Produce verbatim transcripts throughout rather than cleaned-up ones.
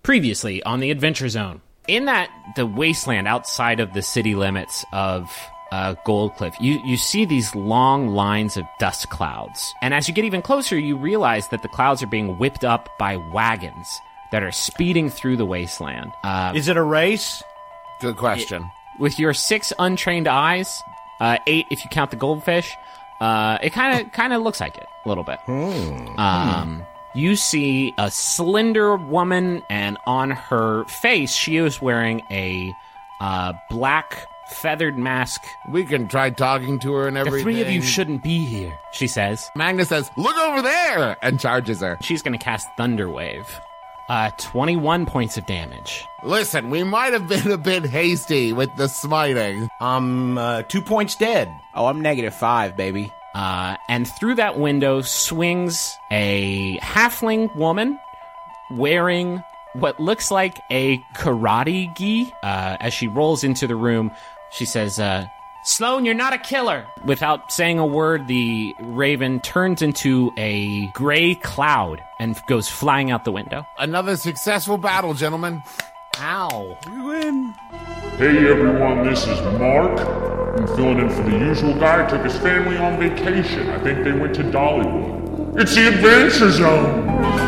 Previously on the Adventure Zone. In that, the wasteland outside of the city limits of uh, Goldcliff, you, you see these long lines of dust clouds. And as you get even closer, you realize that the clouds are being whipped up by wagons that are speeding through the wasteland. Uh, Is it a race? Good question. It, with your six untrained eyes, uh, eight if you count the goldfish, uh, it kind of kind of looks like it a little bit. Hmm. Um... You see a slender woman, and on her face, she is wearing a uh, black feathered mask. We can try talking to her and everything. The three of you shouldn't be here, she says. Magnus says, look over there, and charges her. She's going to cast Thunder Wave. Uh, twenty-one points of damage. Listen, we might have been a bit hasty with the smiting. I'm uh, two points dead. Oh, I'm negative five, baby. Uh, and through that window swings a halfling woman wearing what looks like a karate gi. Uh, as she rolls into the room, she says, uh, Sloan, you're not a killer. Without saying a word, the raven turns into a gray cloud and goes flying out the window. Another successful battle, gentlemen. Ow. We win. Hey everyone, this is Mark. I'm filling in for the usual guy. Took his family on vacation. I think they went to Dollywood. It's the Adventure Zone!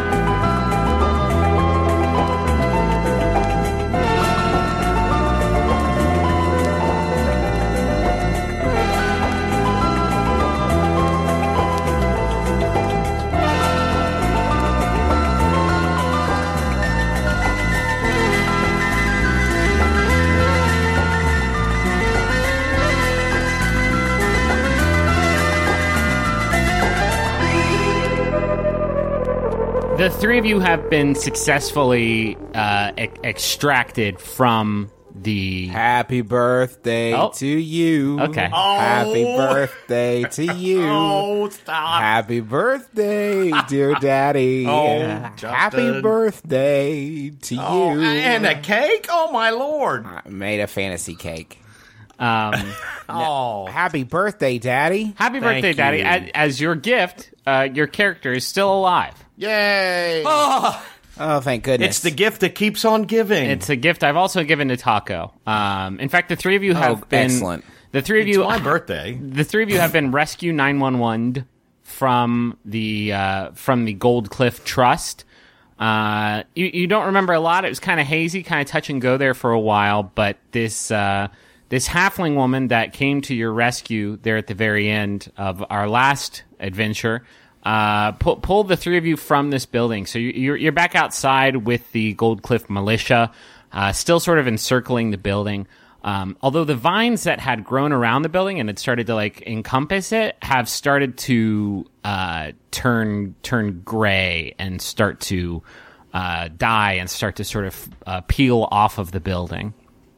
The three of you have been successfully uh, e- extracted from the... Happy birthday Oh. to you. Okay. Oh. Happy birthday to you. Oh, stop. Happy birthday, dear daddy. Oh, Happy Justin. birthday to Oh, you. and a cake? Oh, my Lord. I made a fantasy cake. Um, Oh. Happy birthday, daddy. happy Thank birthday, Daddy. you. As, as your gift, uh, your character is still alive. Yay! Oh, Oh, thank goodness. it's the gift that keeps on giving. It's a gift I've also given to Taco. Um, in fact, the three of you have Oh, been... excellent. The three of It's you... my birthday. The three of you have been Rescue nine one one from the uh, from the Gold Cliff Trust. Uh, you, you don't remember a lot. It was kind of hazy, kind of touch and go there for a while. But this uh, this halfling woman that came to your rescue there at the very end of our last adventure uh, pu- pulled the three of you from this building. So you, you're you're back outside with the Gold Cliff militia, uh, still sort of encircling the building. Um, although the vines that had grown around the building and had started to like encompass it have started to uh, turn turn gray and start to uh, die and start to sort of uh, peel off of the building.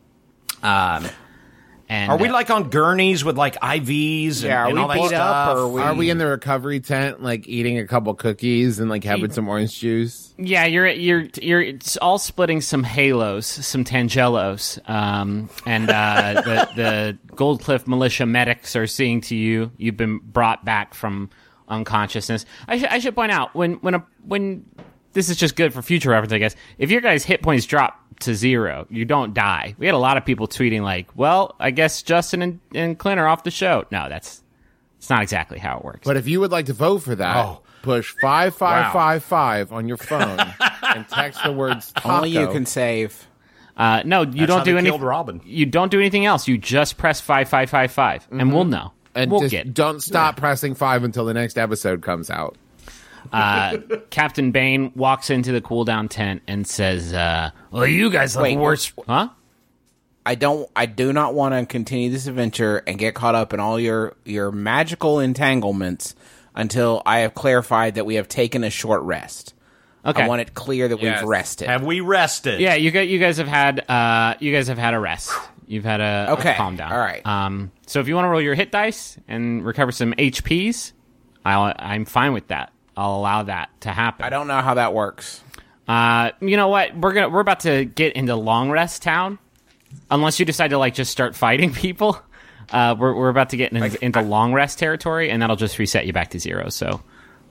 Um, and Are we uh, like on gurneys with like I Vs and, Yeah, are and we all that beat up, stuff? or are we- Are we in the recovery tent, like eating a couple cookies and like having some orange juice? Yeah, you're you're you're it's all splitting some halos, some tangelos, um, and uh, the the Gold Cliff militia medics are seeing to you. You've been brought back from unconsciousness. I should I should point out when when a when this is just good for future reference, I guess. If your guys' hit points drop to zero, you don't die. We had a lot of people tweeting like, "Well, I guess Justin and, and Clint are off the show." No, that's it's not exactly how it works. But if you would like to vote for that, Oh. push five five five five on your phone and text the words taco. Only you can save. Uh, no, you That's don't how do they anything. killed Robin. You don't do anything else. You just press five five five five, and we'll know. And we'll just get. don't stop pressing five until the next episode comes out. Uh, Captain Bane walks into the cooldown tent and says, uh, "Well, you guys have Wait, worse, huh?" I don't. I do not want to continue this adventure and get caught up in all your your magical entanglements until I have clarified that we have taken a short rest. Okay. I want it clear that Yes. we've rested. Have we rested? Yeah, you guys, you guys have had, uh, you guys have had a rest. You've had a, Okay, a calm down. all right. Um, so if you want to roll your hit dice and recover some H Ps, I'll, I'm fine with that. I'll allow that to happen. I don't know how that works. Uh, you know what? We're gonna we're about to get into Long Rest Town, unless you decide to like just start fighting people. Uh, we're we're about to get in, into Long Rest territory, and that'll just reset you back to zero. So,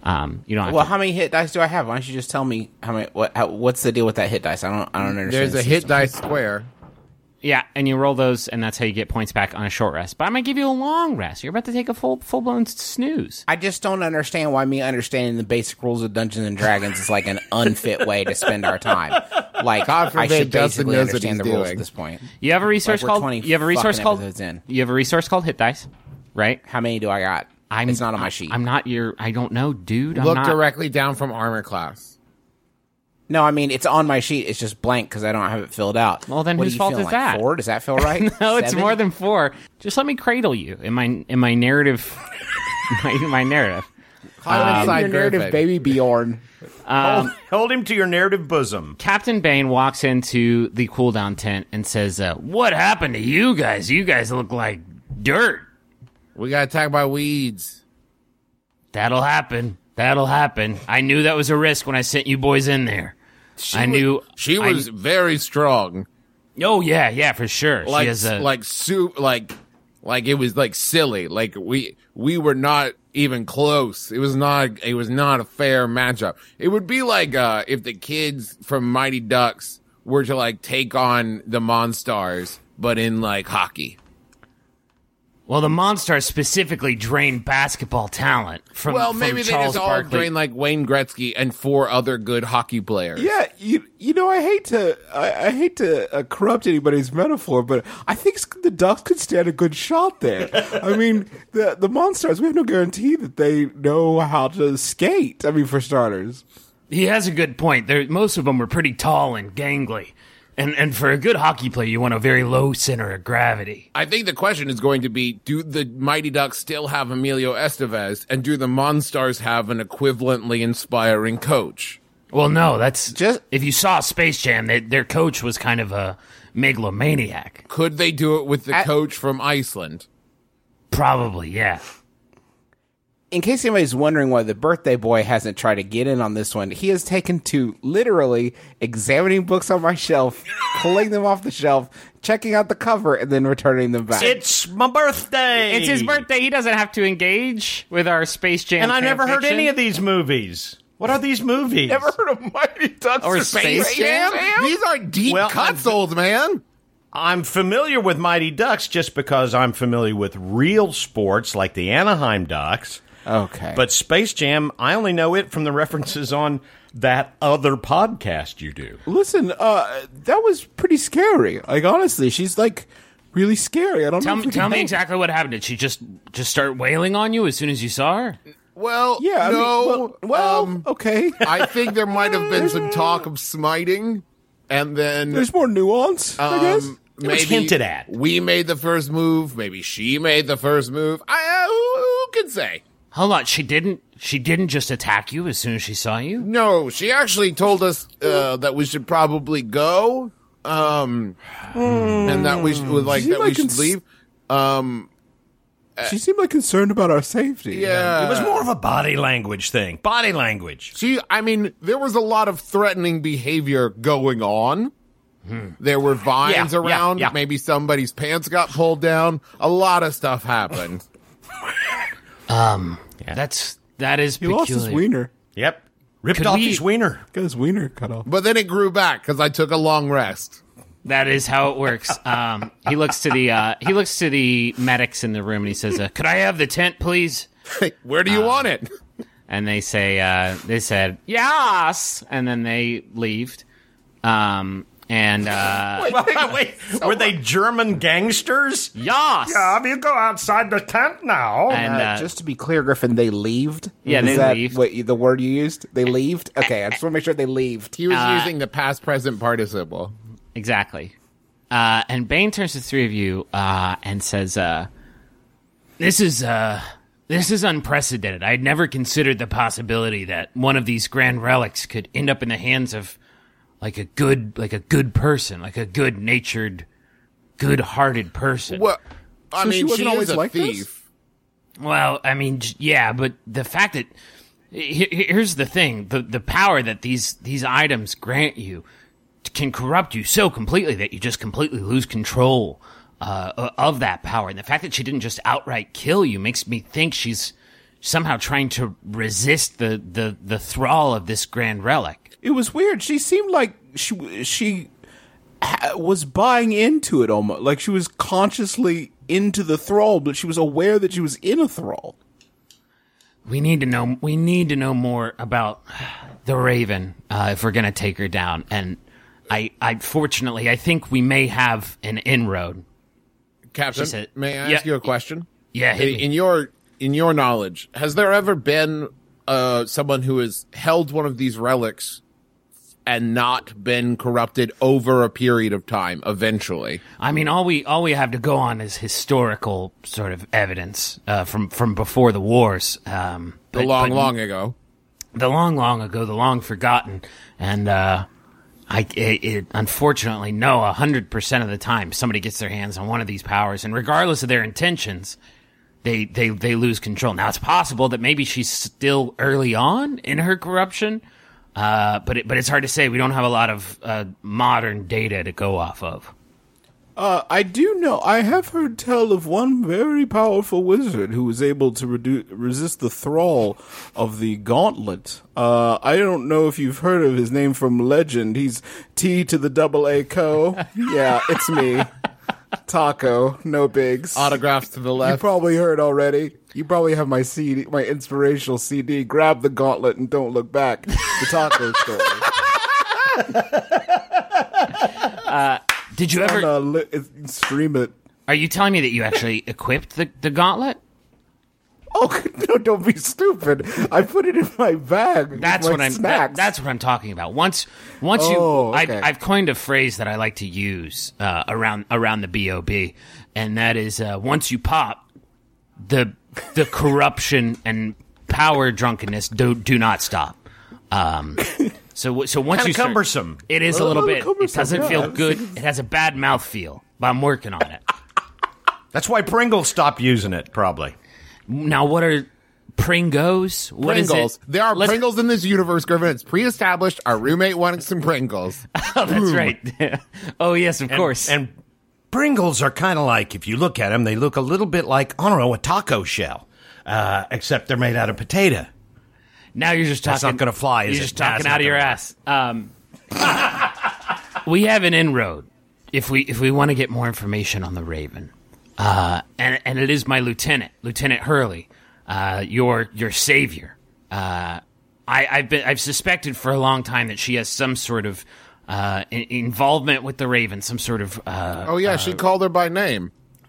Um, you don't have Well, to, how many hit dice do I have? Why don't you just tell me how many? What? How, what's the deal with that hit dice? I don't. I don't understand. There's the a hit system. dice square. yeah, and you roll those, and that's how you get points back on a short rest. But I'm gonna give you a long rest. You're about to take a full full blown snooze. I just don't understand why me understanding the basic rules of Dungeons and Dragons is like an unfit way to spend our time. Like, God I forbid should Justin basically knows what understand the he's rules doing. at this point. You have a resource Like, we're called twenty you have a resource fucking called episodes in. you have a resource called hit dice, right? How many do I got? I'm, it's not on my sheet. I'm not your. I don't know, dude. I'm Look not. directly down from armor class. No, I mean it's on my sheet. It's just blank because I don't have it filled out. Well, then What whose are you fault feeling, is like that? Four? Does that feel right? No, it's Seven? more than four. Just let me cradle you in my in my narrative. my, my narrative. Climb inside Your narrative, Griffin. baby Bjorn. hold, hold him to your narrative bosom. Captain Bane walks into the cooldown tent and says, uh, "What happened to you guys? You guys look like dirt." We got attacked by weeds. That'll happen. That'll happen. I knew that was a risk when I sent you boys in there. I knew She I- was very strong. Oh yeah, yeah, for sure. Like, she has a, like, su- like, like it was like silly. Like we, we were not even close. It was not, it was not a fair matchup. It would be like, uh, if the kids from Mighty Ducks were to like take on the Monstars, but in like hockey. well, the Monstars specifically drain basketball talent from. Well, from maybe they Charles just all Barkley. drain like Wayne Gretzky and four other good hockey players. Yeah, you you know I hate to I, I hate to uh, corrupt anybody's metaphor, but I think the Ducks could stand a good shot there. I mean, the the Monstars, we have no guarantee that they know how to skate. I mean, for starters. He has a good point. There, most of them were pretty tall and gangly, and and for a good hockey player, you want a very low center of gravity. I think the question is going to be, do the Mighty Ducks still have Emilio Estevez, and do the Monstars have an equivalently inspiring coach? Well, no, that's Just- if you saw Space Jam, they, their coach was kind of a megalomaniac. Could they do it with the At- coach from Iceland? Probably, yeah. In case anybody's wondering why the birthday boy hasn't tried to get in on this one, he has taken to literally examining books on my shelf, pulling them off the shelf, checking out the cover, and then returning them back. It's my birthday. It's his birthday. He doesn't have to engage with our Space Jam. And I fan never heard fiction. any of these movies. What are these movies? Never heard of Mighty Ducks Or or Space Space Jam? Jam? These are deep Well, cuts, I'm- old man. I'm familiar with Mighty Ducks just because I'm familiar with real sports like the Anaheim Ducks. Okay. But Space Jam, I only know it from the references on that other podcast you do. Listen, uh, that was pretty scary. Like, honestly, she's like really scary. I don't Tell know. me, if we tell can me help. exactly what happened. Did she just just start wailing on you as soon as you saw her? Well, Yeah, I mean, no. well, well, um, okay. I think there might have been some talk of smiting, and then There's more nuance, I guess. um, It was hinted at. We made the first move. Maybe she made the first move. I uh, who, who can say? Hold on, she didn't. She didn't just attack you as soon as she saw you. No, she actually told us uh, that we should probably go, um, and that we should like She that we might should cons- leave. Um, She seemed like concerned about our safety. yeah, It was more of a body language thing. Body language. She, I mean, there was a lot of threatening behavior going on. There were vines Yeah, yeah, around. yeah. Maybe somebody's pants got pulled down. A lot of stuff happened. That's that is He peculiar. lost his wiener. Yep. Ripped Could off we- his wiener. Got his wiener cut off. But then it grew back because I took a long rest. That is how it works. Um, he looks to the uh, he looks to the medics in the room and he says, uh, "Could I have the tent, please?" Where do you want it? And they say uh, they said yes, and then they left. Um, and uh, Wait, wait. Were they German gangsters? yes, Um, you go outside the tent now. and Uh, uh, just to be clear, Griffin, they leaved. Yeah, Is they that leaved. What you- the word you used? They leaved. Okay, I just want to make sure they leaved. He was Uh, using the past present participle. exactly. Uh, and Bane turns to the three of you uh, and says, uh, "This is uh, this is unprecedented. I had never considered the possibility that one of these grand relics could end up in the hands of like a good, like a good person, like a good-natured, good-hearted person." Well, I So she mean, wasn't she always is a like this? thief. Well, I mean, j- yeah, but the fact that he- he- here's the thing: the the power that these these items grant you can corrupt you so completely that you just completely lose control uh, of that power. And the fact that she didn't just outright kill you makes me think she's somehow trying to resist the, the, the thrall of this grand relic. It was weird. She seemed like she she ha- was buying into it almost. Like she was consciously into the thrall, but she was aware that she was in a thrall. We need to know. We need to know more about the Raven uh, if we're going to take her down. And I, I, fortunately, I think we may have an inroad. Captain, said- may I Yeah. ask you a question? Yeah, hit In, me. in your in your knowledge, has there ever been uh, someone who has held one of these relics and not been corrupted over a period of time? Eventually, I mean, all we all we have to go on is historical sort of evidence uh, from from before the wars. Um, the but- long, but long ago. the long, long ago, the long forgotten, and uh, I it, it, unfortunately no, a hundred percent of the time somebody gets their hands on one of these powers, and regardless of their intentions, they they they lose control. Now it's possible that maybe she's still early on in her corruption, uh, but it, but it's hard to say. We don't have a lot of uh, modern data to go off of. Uh, I do know. I have heard tell of one very powerful wizard who was able to redu- resist the thrall of the gauntlet. Uh, I don't know if you've heard of his name from legend. He's T to the double A co. Yeah, it's me. Taco, no bigs. Autographs to the You left. probably heard already. You probably have my C D, my inspirational C D. Grab the gauntlet and don't look back. The Taco story. Did you ever? And, uh, li- stream it. Are you telling me that you actually equipped the, the gauntlet? Oh no! Don't be stupid. I put it in my bag. with That's my what I'm. that- Snacks. that's what I'm talking about. Once, once you, Oh, I've, okay. I've coined a phrase that I like to use uh, around around the B O B, and that is uh, once you pop, the the corruption and power drunkenness do do not stop. Um, so so once Kinda you start- cumbersome. it is a A little little bit. It cumbersome, doesn't yeah. feel good. It has a bad mouth feel, but I'm working on it. That's why Pringles stopped using it, probably. Now, what are Pringles? What is Pringles. it? There are Let's- Pringles in this universe, Griffin. It's pre-established. Our roommate wanted some Pringles. Oh, that's right. Oh, yes, of And- course. And Pringles are kind of like, if you look at them, they look a little bit like, I don't know, a taco shell, uh, except they're made out of potato. Now you're just talking. That's not gonna fly, is You're it? just Nah, talking it's out not of your gonna ass. Um, we have an inroad if we if we want to get more information on the Raven, uh, and and it is my lieutenant, Lieutenant Hurley, uh, your your savior. Uh, I, I've been I've suspected for a long time that she has some sort of uh, in- involvement with the Raven, some sort of. Uh, Oh yeah, she called her by name.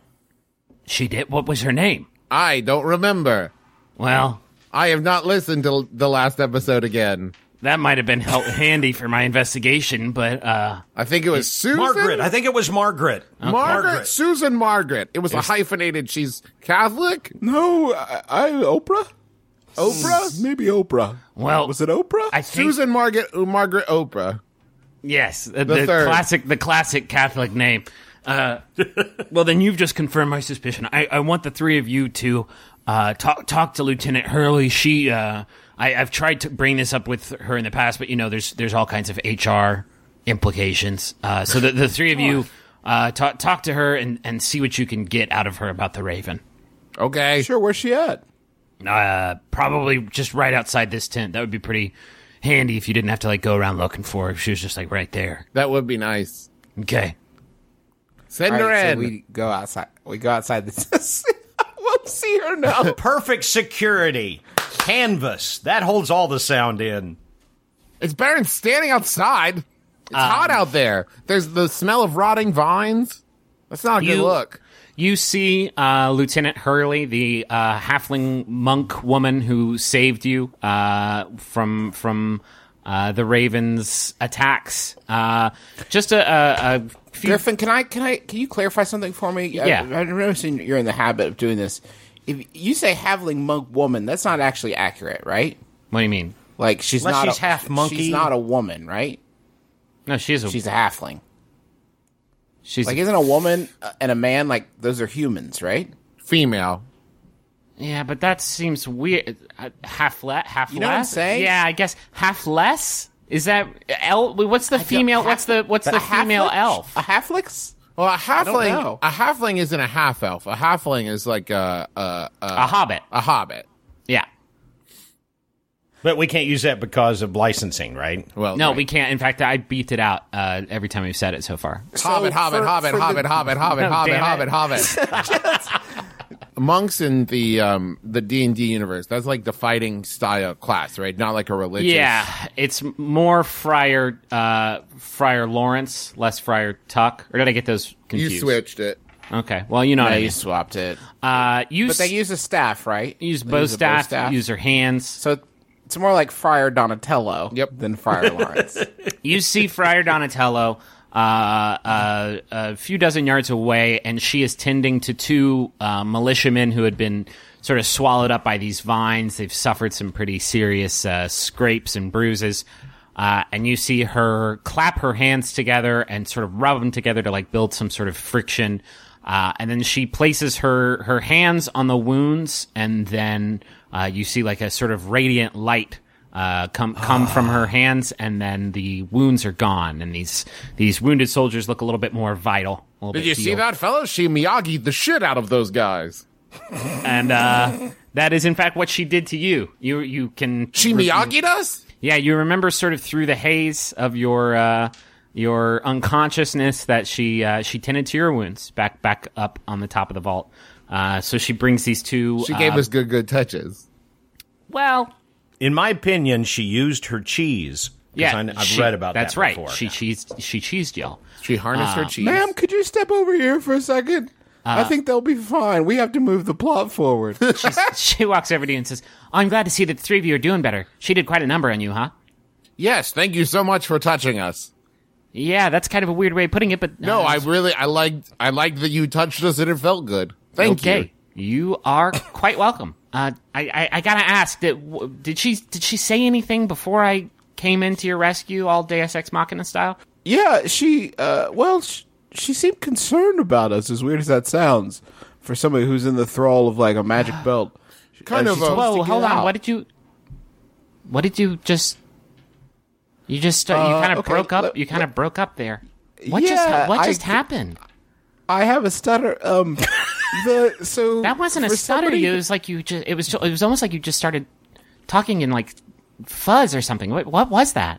she did. What was her name? I don't remember. Well, I have not listened to the last episode again. that might have been help- handy for my investigation, but. Uh, I think it was Susan. Margaret. I think it was Margaret. Margaret. Susan Margaret. It was a hyphenated. She's Catholic. No, I, I Oprah. Oprah. Maybe Oprah. Well, Was it Oprah? I think Susan Margaret. uh, Margaret Oprah. yes, the, the third. classic, the classic Catholic name. Uh, well, then you've just confirmed my suspicion. I, I want the three of you to uh, talk talk to Lieutenant Hurley. She, uh, I, I've tried to bring this up with her in the past, but you know, there's there's all kinds of H R implications. Uh, so the, the three of you uh, talk talk to her and, and see what you can get out of her about the Raven. Okay. Sure, where's she at? Uh, probably just right outside this tent. That would be pretty handy if you didn't have to like go around looking for her. If she was just like right there. That would be nice. Okay. Send All her right, in. so we go outside. We go outside the. We'll see her now. Perfect security. Canvas. That holds all the sound in. It's better than standing outside. It's hot out there. There's the smell of rotting vines. That's not a good You- look. You see uh, Lieutenant Hurley, the uh, halfling monk woman who saved you uh, from from uh, the Ravens' attacks. Uh, just a, a, a few. Griffin, can I can I can you clarify something for me? Yeah. I, I've noticed you're in the habit of doing this. If you say halfling monk woman, that's not actually accurate, right? What do you mean? Like she's Unless not she's a, half monkey. She's not a woman, right? No, she is a. She's a halfling. she's Like, isn't a woman and a man like those are humans, right? Female. yeah, but that seems weird. Uh, half le- half You know what I'm less. saying? Yeah, I guess half less. Is that el- What's the female? half- what's the what's the a female halfling? elf? A halflix? Well, a don't halfling. know. A halfling isn't a half elf. A halfling is like a a, a, A hobbit. a hobbit. Yeah. But we can't use that because of licensing, right? Well, No, right. we can't. In fact, I beeped it out uh, every time we've said it so far. Hobbit, So Hobbit, for- Hobbit, for Hobbit, the- Hobbit, Hobbit, Hobbit, Oh, Hobbit, damn Hobbit, Hobbit. Monks in the um the D and D universe, that's like the fighting style class, right? Not like a religious. Yeah, it's more Friar uh, Friar Lawrence, less Friar Tuck. Or did I get those You confused? switched it. Okay, well, you know what Yeah, I you mean. swapped it. Uh, use, But they use a staff, right? use They bow a staff, use their hands. So it's more like Friar Donatello Yep. than Friar Lawrence. You see Friar Donatello uh, uh, a few dozen yards away, and she is tending to two uh, militiamen who had been sort of swallowed up by these vines. They've suffered some pretty serious uh, scrapes and bruises. Uh, and you see her clap her hands together and sort of rub them together to like build some sort of friction. Uh, and then she places her, her hands on the wounds, and then uh, you see like a sort of radiant light uh, come come from her hands, and then the wounds are gone, and these these wounded soldiers look a little bit more vital. A little Did bit you see healed. that, fellas? She Miyagi'd the shit out of those guys. And uh, that is in fact what she did to you. You you can She Miyagi'd us? Yeah, you remember sort of through the haze of your uh, your unconsciousness that she uh, she tended to your wounds back back up on the top of the vault. Uh, so she brings these two. She gave uh, us good, good touches. well. In my opinion, she used her cheese. 'Cause Yeah, I, I've she- read about that's that right. before. She cheesed she cheesed y'all. She harnessed her cheese. Ma'am, could you step over here for a second? I think they'll be fine. We have to move the plot forward. She's, she walks over to you and says, oh, "I'm glad to see that the three of you are doing better. She did quite a number on you, huh?" Yes, thank you so much for touching us. Yeah, that's kind of a weird way of putting it, but uh, No, I really, I liked, I liked that you touched us and it felt good. Thank okay. you. You are quite welcome. Uh, I, I, I gotta ask, did, w- did she did she say anything before I came into your rescue, all Deus Ex Machina style? Yeah, she, uh, well, she, she seemed concerned about us, as weird as that sounds, for somebody who's in the thrall of, like, a magic belt. Kind Uh, of she a- told us to Whoa, get hold on. out. What did you? What did you just? You just uh, you Uh, kind of okay, broke up. let- you kind of let- broke up there. What just Yeah, what I- just happened? I have a stutter. Um, the so That wasn't a for stutter. somebody- You it was like you just. It was. It was almost like you just started talking in like fuzz or something. What, what was that?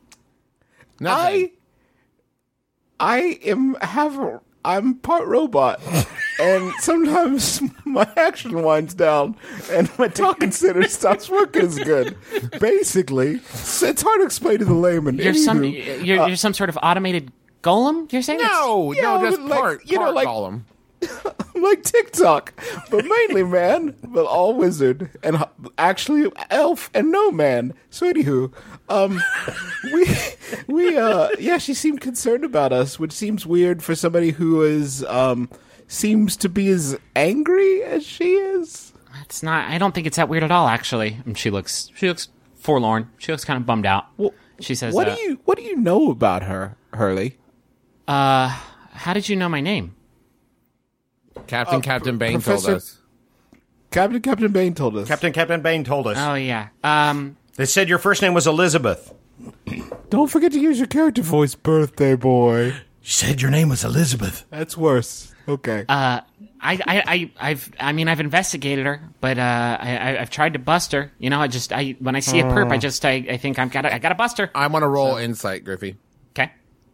Nothing. I, I am have. a- I'm part robot, and sometimes my action winds down, and my talking center stops working as good. Basically, it's it's hard to explain to the layman. You're some. Anywho, You're, you're some sort of automated golem. You're saying? no, Yeah, no, just but like, part, you know, part like- column. I'm like TikTok, but mainly man, but all wizard and h- actually elf and no man. So anywho, um, we we uh yeah, she seemed concerned about us, which seems weird for somebody who is um seems to be as angry as she is. It's not. I don't think it's that weird at all. Actually, and she looks. She looks forlorn. She looks kind of bummed out. Well, She says, "What uh, do you what do you know about her, Hurley?" Uh, how did you know my name? Captain, Captain Bane Professor- told us. Captain Captain Bane told us. Captain Captain Bane told us. Oh yeah. Um. They said your first name was Elizabeth. Don't forget to use your character voice, birthday boy. She said your name was Elizabeth. That's worse. Okay. Uh. I, I, I, I've, I mean, I've investigated her, but uh, I, I- I've tried to bust her. You know, I just, I, when I see a perp, I just, I, I think I've got, to, I got to bust her. I want to roll insight, Griffey. Okay.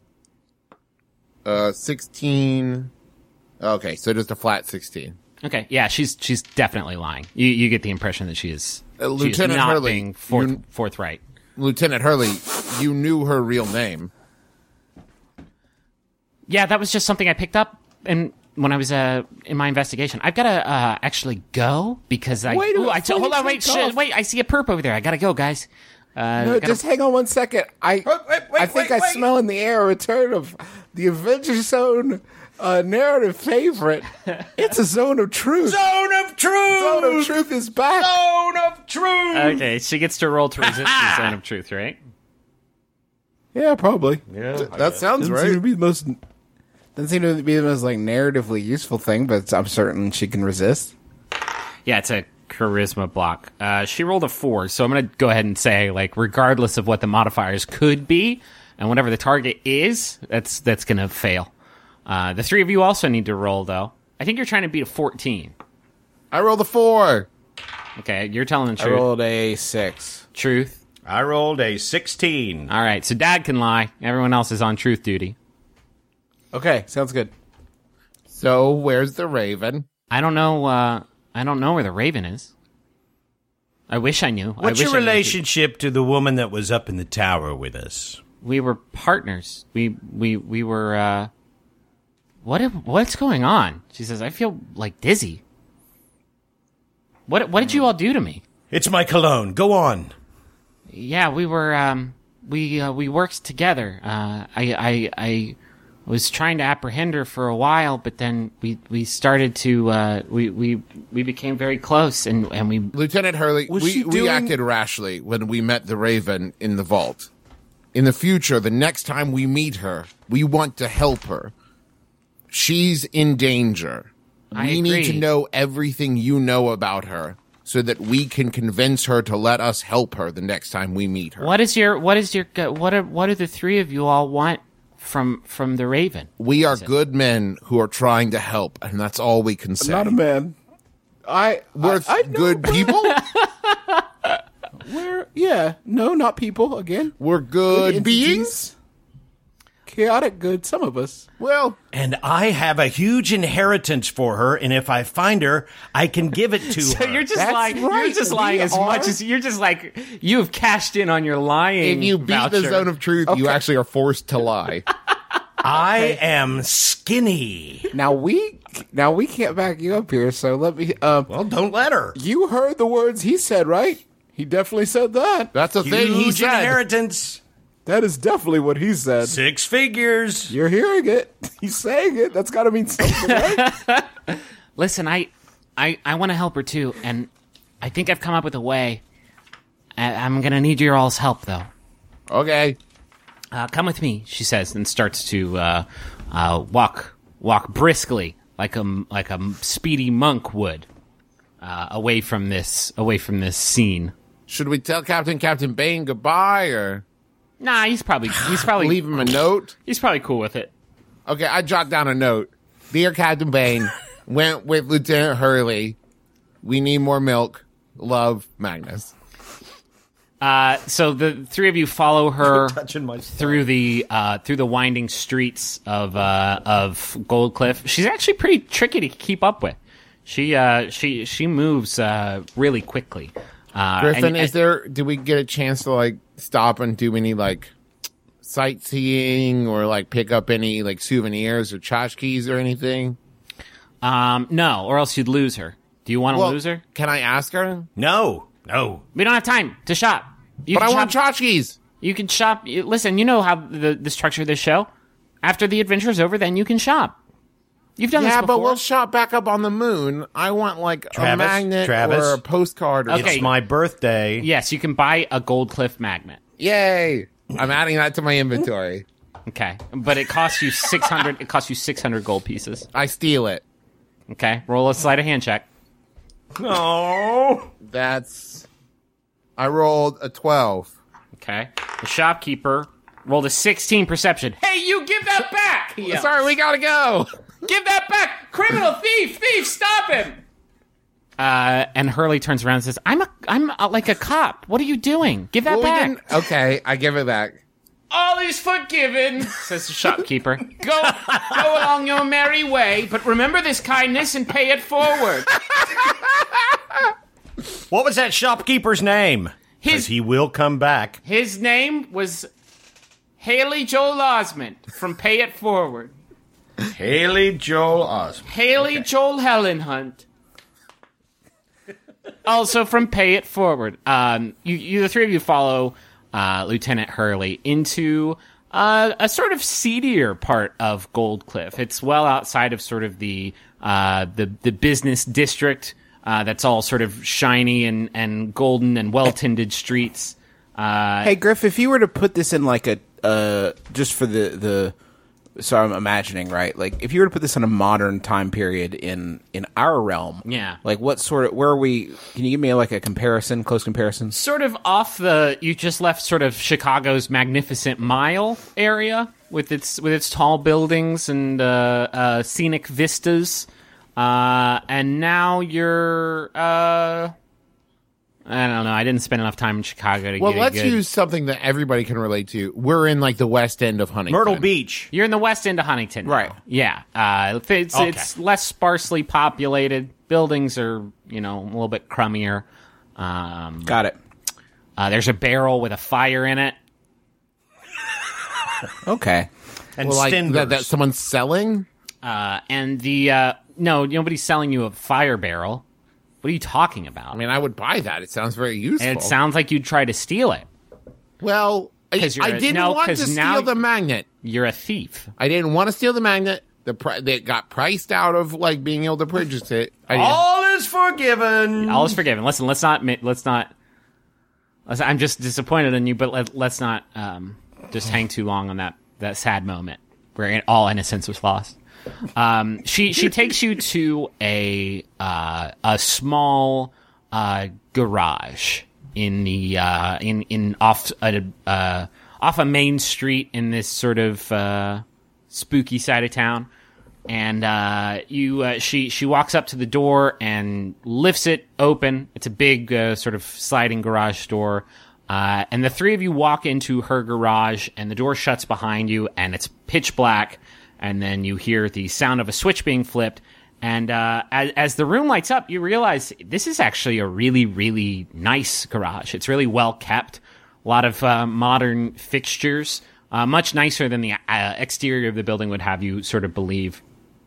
Uh, sixteen. Okay, so just a flat sixteen. Okay. Yeah, she's, she's definitely lying. You, you get the impression that she is, Uh, she is Lieutenant not Hurley, being forth, you- forthright. Lieutenant Hurley, you knew her real name. Yeah, that was just something I picked up and when I was uh, in my investigation. I've got to uh, actually go because I. Wait a Ooh, minute, I t- hold before on, you wait, take shit, off. wait! I see a perp over there. I gotta go, guys. Uh, No, gotta- just hang on one second. I wait, wait, I think wait, I wait. smell in the air a return of the Adventure Zone uh, narrative favorite. It's a zone of truth. Zone of truth. Zone of truth is back. Zone of truth. okay, she gets to roll to resist the zone of truth, right? Yeah, probably. That sounds Doesn't seem to right. be the most. Doesn't seem to be the most like narratively useful thing, but I'm certain she can resist. Yeah, it's a charisma block. Uh, she rolled a four, so I'm going to go ahead and say, like, regardless of what the modifiers could be, and whatever the target is, that's that's going to fail. Uh, the three of you also need to roll, though. I think you're trying to beat a fourteen. I rolled a four. Okay, you're telling the I truth. rolled a six. Truth. I rolled a sixteen. All right, so Dad can lie. Everyone else is on truth duty. Okay, sounds good. So where's the Raven? I don't know. Uh, I don't know where the Raven is. I wish I knew. I What's wish your I knew. relationship to the woman that was up in the tower with us? We were partners. We we we were. Uh, what if, what's going on? She says, "I feel like dizzy." What what did you all do to me? It's my cologne. Go on. Yeah, we were. Um, we uh, we worked together. Uh, I I I was trying to apprehend her for a while, but then we we started to. Uh, we we we became very close, and and we. Lieutenant Hurley, Was we, she we doing- acted rashly when we met the Raven in the vault. In the future, the next time we meet her, we want to help her. She's in danger. I we need to agree. know everything you know about her so that we can convince her to let us help her the next time we meet her. What is your what is your what are what do the three of you all want from from the Raven? We are good men who are trying to help, and that's all we can say. Not a man. I We're I, I know good people. We're yeah. No, not people. Again, We're good, entities. beings. Chaotic good. Some of us. Well, And I have a huge inheritance for her, and if I find her, I can give it to So her. you're just That's lying. You're right, just we lying as are. much as you're just like you have cashed in on your lying. if you beat the voucher. zone of truth, you actually are forced to lie. I am skinny. Now we now we can't back you up here. So let me. Um, Well, don't let her. you heard the words he said, right? He definitely said that. That's the thing he Huge said. inheritance. That is definitely what he said. Six figures. You're hearing it. He's saying it. That's got to mean something, right? Listen, I I I want to help her too, and I think I've come up with a way. I, I'm gonna need your all's help though. Okay. Uh, come with me, she says, and starts to uh, uh, walk walk briskly like a like a speedy monk would uh, away from this away from this scene. Should we tell Captain Captain Bane goodbye or Nah, he's probably he's probably leave him a note? he's probably cool with it. Okay, I jot down a note. Dear Captain Bane, went with Lieutenant Hurley. We need more milk. Love, Magnus. Uh, so the three of you follow her Touching my through the uh, through the winding streets of uh, of Goldcliff. She's actually pretty tricky to keep up with. She uh, she she moves uh, really quickly. Uh, Griffin, and- is there, did we get a chance to like stop and do any like sightseeing or like pick up any like souvenirs or tchotchkes or anything? Um, no, or else you'd lose her. Do you want to Well, lose her? can I ask her? No, no. We don't have time to shop. You But I can want shop, tchotchkes. You can shop. you- Listen, you know how the, the structure of this show. After the adventure's over, then you can shop. You've done Yeah, this but before. we'll shop back up on the moon. I want like a Travis, magnet Travis. or a postcard. Or Okay. It's my birthday. Yes, you can buy a Goldcliff magnet. Yay! I'm adding that to my inventory. Okay, but it costs you six hundred. It costs you six hundred gold pieces. I steal it. Okay, roll a sleight of hand check. No. That's. I rolled a twelve. Okay, the shopkeeper rolled a sixteen perception. Hey, you give that back! He yells. Sorry, we gotta go. Give that back! Criminal, thief, thief, stop him! Uh, and Hurley turns around and says, "I'm a, I'm a, like a cop. What are you doing? Give that Well, we back." didn't- Okay, I give it back. All is forgiven, says the shopkeeper. Go, go along your merry way, but remember this kindness and pay it forward. What was that shopkeeper's name? His- Because he will come back. His name was Haley Joel Osment from Pay It Forward. Haley Joel Osment. Haley Joel Helen Hunt. Also from Pay It Forward. Um, you, you, the three of you follow uh, Lieutenant Hurley into uh, a sort of seedier part of Goldcliff. It's well outside of sort of the uh, the the business district. Uh, that's all sort of shiny and, and golden and well tended streets. Uh, Hey, Griff, if you were to put this in like a, uh, just for the, the, so I'm imagining, right? Like, if you were to put this in a modern time period in, in our realm, Yeah. like what sort of, where are we, can you give me like a comparison, close comparison? Sort of off the, you just left sort of Chicago's Magnificent Mile area with its with its tall buildings and uh, uh, scenic vistas, uh, and now you're uh, I don't know. I didn't spend enough time in Chicago to Well, get a let's good- use something that everybody can relate to. We're in like the west end of Huntington. Myrtle Beach. You're in the west end of Huntington, now. Right. Yeah, uh, it's Okay. it's less sparsely populated. Buildings are, you know, a little bit crummier. Um, Got it. uh, there's a barrel with a fire in it. Okay. And Well, like Stenders. that, that someone's selling. Uh, and the uh, no, nobody's selling you a fire barrel. What are you talking about? I mean, I would buy that. It sounds very useful. And it sounds like you'd try to steal it. well. I, 'Cause you're I a- didn't no, want to 'cause steal now- the magnet. You're a thief. I didn't want to steal the magnet. The pri- that got priced out of like being able to purchase it. I didn't. All is forgiven. All is forgiven. Listen, let's not. ma- Let's not. Let's, I'm just disappointed in you, but let, let's not um, just hang too long on that that sad moment where all innocence was lost. Um, she she takes you to a uh, a small uh, garage in the uh, in in off a uh, off a main street in this sort of uh, spooky side of town. And uh, you, uh, she, she walks up to the door and lifts it open. It's a big uh, sort of sliding garage door, uh, and the three of you walk into her garage, and the door shuts behind you, and it's pitch black. And then you hear the sound of a switch being flipped, and uh, as, as the room lights up, you realize this is actually a really, really nice garage. It's really well kept. A lot of uh, modern fixtures, uh, much nicer than the uh, exterior of the building would have you sort of believe.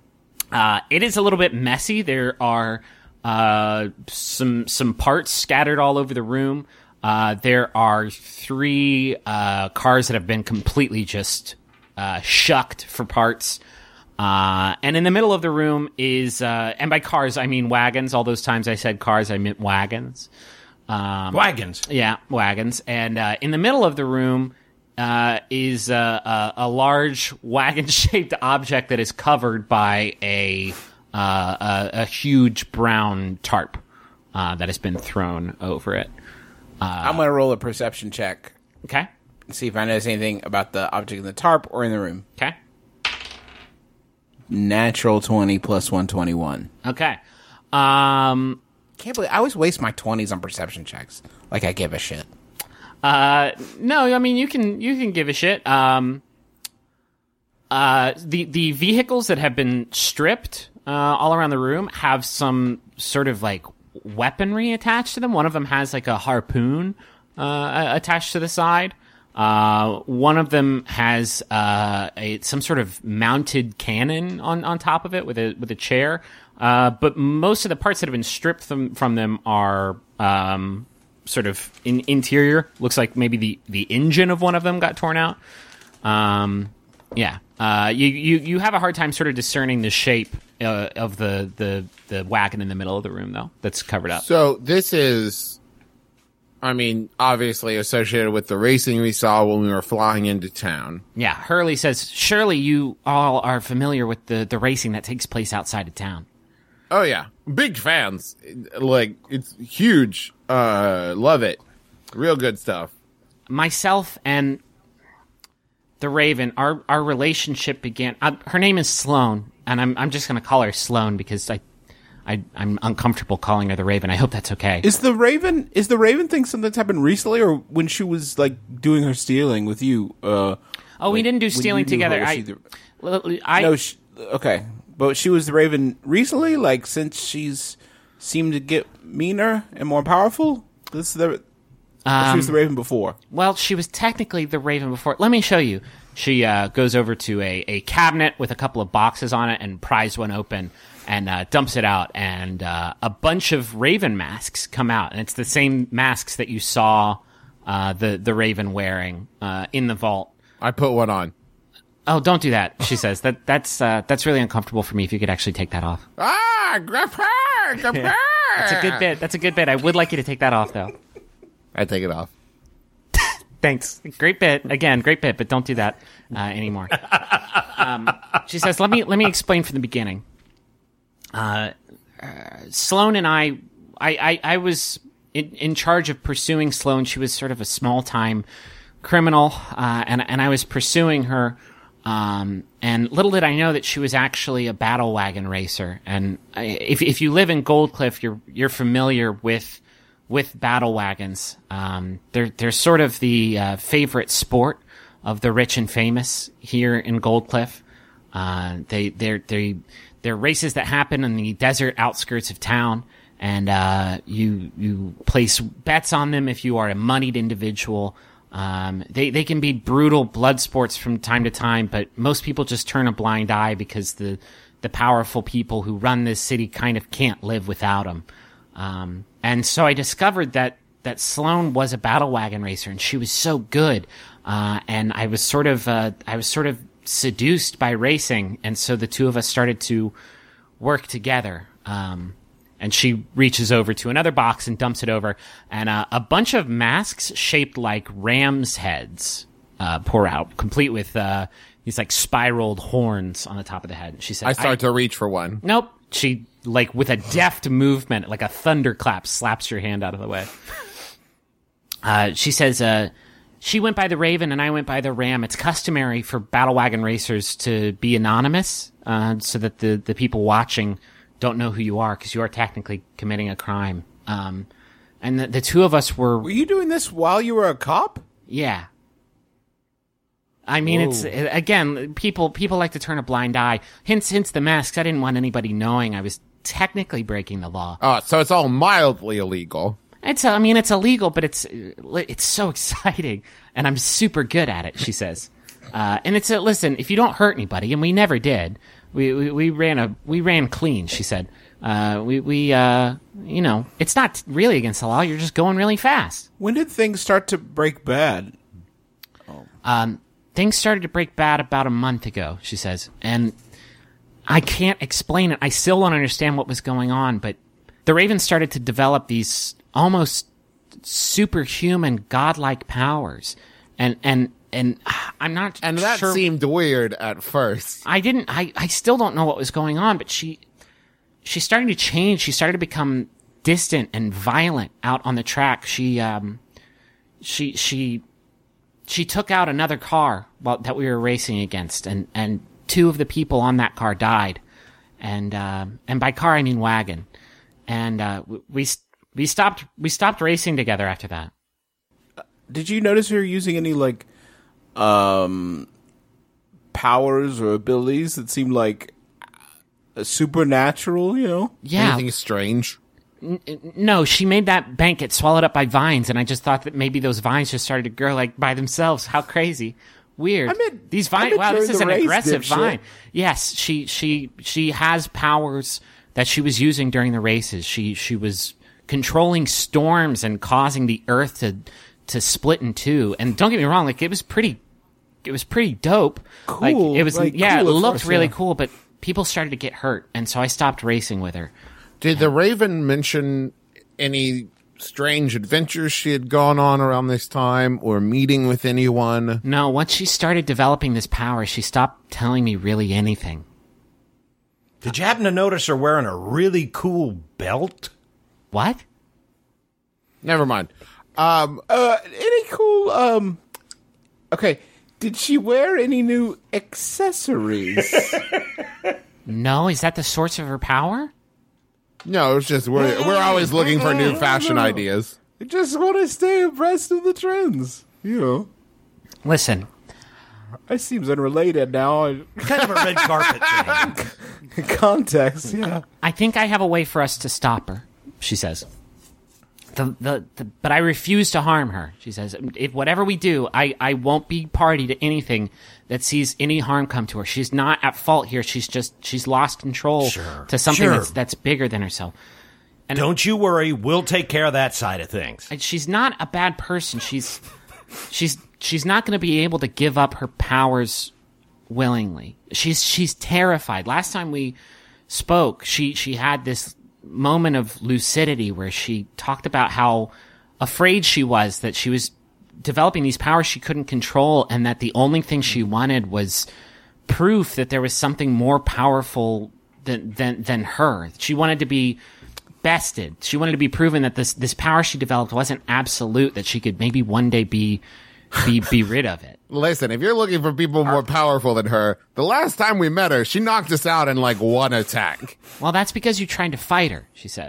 Uh, it is a little bit messy. There are uh, some some parts scattered all over the room. Uh, there are three uh, cars that have been completely just uh, shucked for parts. Uh, and in the middle of the room is, uh, and by cars I mean wagons. All those times I said cars, I meant wagons. Um, Wagons. Yeah, wagons. And uh, in the middle of the room uh, is a, a, a large wagon-shaped object that is covered by a uh, a, a huge brown tarp uh, that has been thrown over it. I'm going to roll a perception check Okay. and see if I notice anything about the object in the tarp or in the room. Okay. Natural twenty plus one twenty-one. Okay. Um, Can't believe I always waste my twenties on perception checks. Like I give a shit. Uh, no, I mean you can you can give a shit. Um, uh, the the vehicles that have been stripped uh, all around the room have some sort of like weaponry attached to them. One of them has like a harpoon uh, attached to the side. Uh, one of them has uh, a, some sort of mounted cannon on, on top of it with a with a chair. Uh, but most of the parts that have been stripped from, from them are um, sort of in, interior. Looks like maybe the, the engine of one of them got torn out. Um, yeah, uh, you, you you have a hard time sort of discerning the shape uh, of the, the the wagon in the middle of the room, though, that's covered up. So this is, I mean, obviously associated with the racing we saw when we were flying into town. Yeah, Hurley says, surely you all are familiar with the, the racing that takes place outside of town. Oh yeah, big fans. Like it's huge. Uh, love it. Real good stuff. Myself and the Raven, our our relationship began. Uh, her name is Sloane, and I'm I'm just going to call her Sloane because I, I I'm uncomfortable calling her the Raven. I hope that's okay. Is the Raven is the Raven thing something that's happened recently, or when she was like doing her stealing with you? Uh, oh, we like, didn't do when stealing you knew her, together. was I, she the- Well, I no, she, okay, but she was the Raven recently. Like since she's seemed to get meaner and more powerful. This is the or she was the Raven before. Well, she was technically the Raven before. Let me show you. She uh, goes over to a, a cabinet with a couple of boxes on it and pries one open and uh, dumps it out. And uh, a bunch of Raven masks come out. And it's the same masks that you saw uh, the, the Raven wearing uh, in the vault. I put one on. Oh, don't do that, she says. That That's uh, that's really uncomfortable for me if you could actually take that off. Ah, grab her, grab her. That's a good bit. That's a good bit. I would like you to take that off, though. I take it off. Thanks. Great bit. Again, great bit, but don't do that uh, anymore. um, she says, let me let me explain from the beginning. Uh, uh, Sloane and I, I, I, I was in, in charge of pursuing Sloane. She was sort of a small-time criminal, uh, and, and I was pursuing her. Um, and little did I know that she was actually a battle wagon racer. And I, if if you live in Gold Cliff, you're you're familiar with with battle wagons. Um, they're they're sort of the uh, favorite sport of the rich and famous here in Goldcliff. Uh, they they're they they're races that happen in the desert outskirts of town, and uh, you you place bets on them if you are a moneyed individual. Um, they they can be brutal blood sports from time to time, but most people just turn a blind eye because the the powerful people who run this city kind of can't live without them. Um, and so I discovered that, that Sloane was a battle wagon racer, and she was so good. Uh, and I was sort of, uh, I was sort of seduced by racing. And so the two of us started to work together. Um, and she reaches over to another box and dumps it over, and uh, a bunch of masks shaped like ram's heads, uh, pour out, complete with, uh, these like spiraled horns on the top of the head. She said, I start to reach for one. Nope. She, like, with a deft movement, like a thunderclap, slaps your hand out of the way. Uh, she says, uh, she went by the Raven and I went by the Ram. It's customary for battle wagon racers to be anonymous, uh, so that the, the people watching don't know who you are, because you are technically committing a crime. Um, and the, the two of us were... Were you doing this while you were a cop? Yeah. I mean, Whoa. it's, again, people people like to turn a blind eye. Hence, hence the masks. I didn't want anybody knowing I was technically breaking the law. Oh, so it's all mildly illegal. It's, I mean, it's illegal, but it's it's so exciting, and I'm super good at it, she says. Uh, and it's, a, listen, if you don't hurt anybody, and we never did, we we, we ran a we ran clean, she said. Uh, we, we uh, you know, it's not really against the law, you're just going really fast. When did things start to break bad? Um... Things started to break bad about a month ago, she says, and I can't explain it. I still don't understand what was going on, but the Raven started to develop these almost superhuman, godlike powers, and and and I'm not And that sure. seemed weird at first. I didn't. I I still don't know what was going on, but she she's starting to change. She started to become distant and violent out on the track. She um she she. She took out another car while, that we were racing against, and, and two of the people on that car died, and uh, and by car I mean wagon, and uh, we we stopped we stopped racing together after that. Did you notice her using any like um powers or abilities that seemed like uh, supernatural? You know, Yeah, Anything strange? no, she made that bank get swallowed up by vines, and I just thought that maybe those vines just started to grow like by themselves. How crazy. Weird. I meant- These I vines. meant Wow, this during is the an race, aggressive dipshit. vine. Yes, she she she has powers that she was using during the races. She she was controlling storms and causing the earth to to split in two. And don't get me wrong, like it was pretty it was pretty dope. Cool, Like it was like, yeah, cool it at looked first, really yeah. cool, but people started to get hurt, and so I stopped racing with her. Did the Raven mention any strange adventures she had gone on around this time, or meeting with anyone? No, once she started developing this power, she stopped telling me really anything. Did you happen to notice her wearing a really cool belt? What? Never mind. Um, uh, any cool um. Okay, did she wear any new accessories? No, is that the source of her power? no, it's just we're we're always looking for new fashion ideas. I just want to stay abreast of the trends. You know, Listen, it seems unrelated now. Kind of a red carpet thing. Context, yeah. I think I have a way for us to stop her, she says. The, the, the, but I refuse to harm her, she says. If whatever we do, I, I won't be party to anything that sees any harm come to her. She's not at fault here. She's just, she's lost control Sure, to something sure. that's, that's bigger than herself. Don't you worry, we'll take care of that side of things. And she's not a bad person. She's, she's, she's not going to be able to give up her powers willingly. She's, she's terrified. Last time we spoke, she, she had this moment of lucidity where she talked about how afraid she was that she was developing these powers she couldn't control, and that the only thing she wanted was proof that there was something more powerful than than than her. She wanted to be bested. She wanted to be proven that this this power she developed wasn't absolute, that she could maybe one day be be be rid of it. Listen, if you're looking for people more powerful than her, the last time we met her, she knocked us out in like one attack. Well, that's because you tried to fight her, she said.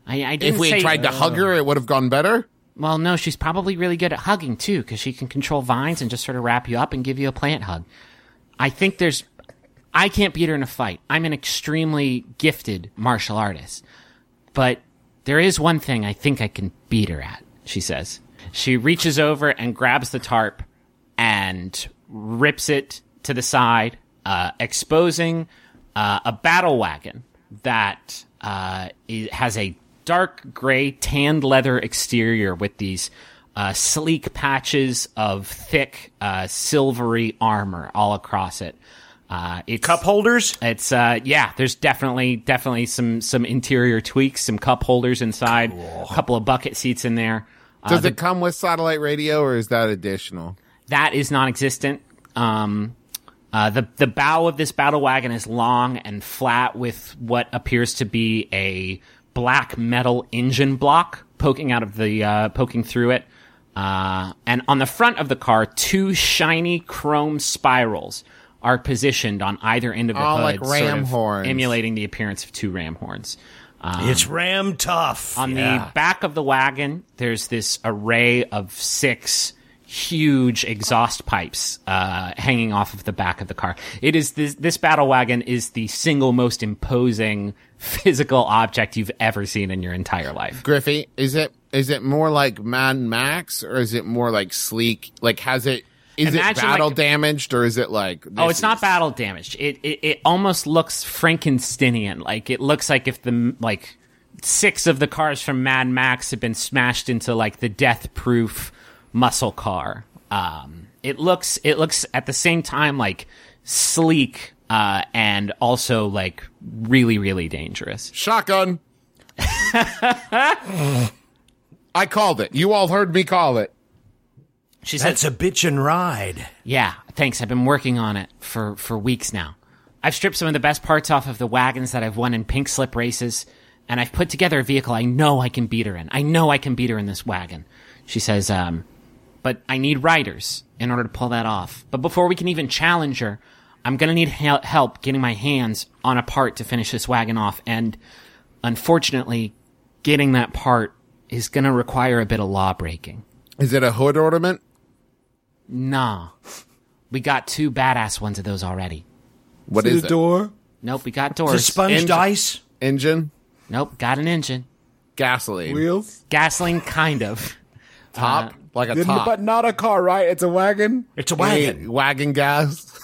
I, I didn't If we say, had tried to hug her, it would have gone better. Well, no, she's probably really good at hugging, too, because she can control vines and just sort of wrap you up and give you a plant hug. I think there's... I can't beat her in a fight. I'm an extremely gifted martial artist. But there is one thing I think I can beat her at, she says. She reaches over and grabs the tarp and rips it to the side, uh, exposing uh, a battle wagon that uh, has a dark gray tanned leather exterior with these uh, sleek patches of thick uh, silvery armor all across it. Uh, it's, Cup holders? It's uh, yeah. There's definitely definitely some some interior tweaks, some cup holders inside, cool. A couple of bucket seats in there. Does uh, the, it come with satellite radio, or is that additional? That is non-existent. Um, uh, the the bow of this battle wagon is long and flat with what appears to be a black metal engine block poking out of the uh, poking through it, uh, and on the front of the car, two shiny chrome spirals are positioned on either end of the oh, hood, like ram sort of horns, emulating the appearance of two ram horns. Um, it's ram tough. On yeah. the back of the wagon, there's this array of six huge exhaust pipes uh, hanging off of the back of the car. It is this, this battle wagon is the single most imposing physical object you've ever seen in your entire life. Griffey, is it is it more like Mad Max, or is it more like sleek? Like, has it is Imagine it battle like, damaged, or is it like? Oh, it's is... not battle damaged. It, it it almost looks Frankensteinian. Like it looks like if the like six of the cars from Mad Max had been smashed into like the death-proof muscle car. Um, it looks it looks at the same time like sleek uh, and also like really really dangerous. Shotgun. I called it. You all heard me call it. She said, "That's a bitchin' ride." Yeah, thanks. I've been working on it for, for weeks now. I've stripped some of the best parts off of the wagons that I've won in pink slip races, and I've put together a vehicle I know I can beat her in. I know I can beat her in this wagon. She says, um, but I need riders in order to pull that off. But before we can even challenge her, I'm going to need hel- help getting my hands on a part to finish this wagon off. And unfortunately, getting that part is going to require a bit of law breaking. Is it a hood ornament? Nah. We got two badass ones of those already. What See is the it? door? Nope, we got Is doors. it sponge Engine. dice? Engine? Nope, got an engine. Gasoline? Wheels? Gasoline, kind of. Top? like a Then- top. But not a car, right? It's a wagon. It's a Wagon. wagon. Wagon gas.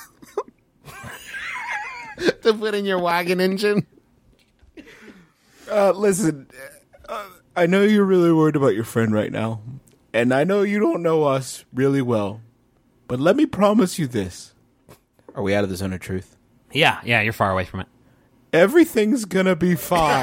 To put in your wagon engine? Uh, listen, uh, I know you're really worried about your friend right now, and I know you don't know us really well, but let me promise you this. Are we out of the zone of truth? Yeah, yeah, you're far away from it. Everything's gonna be fine.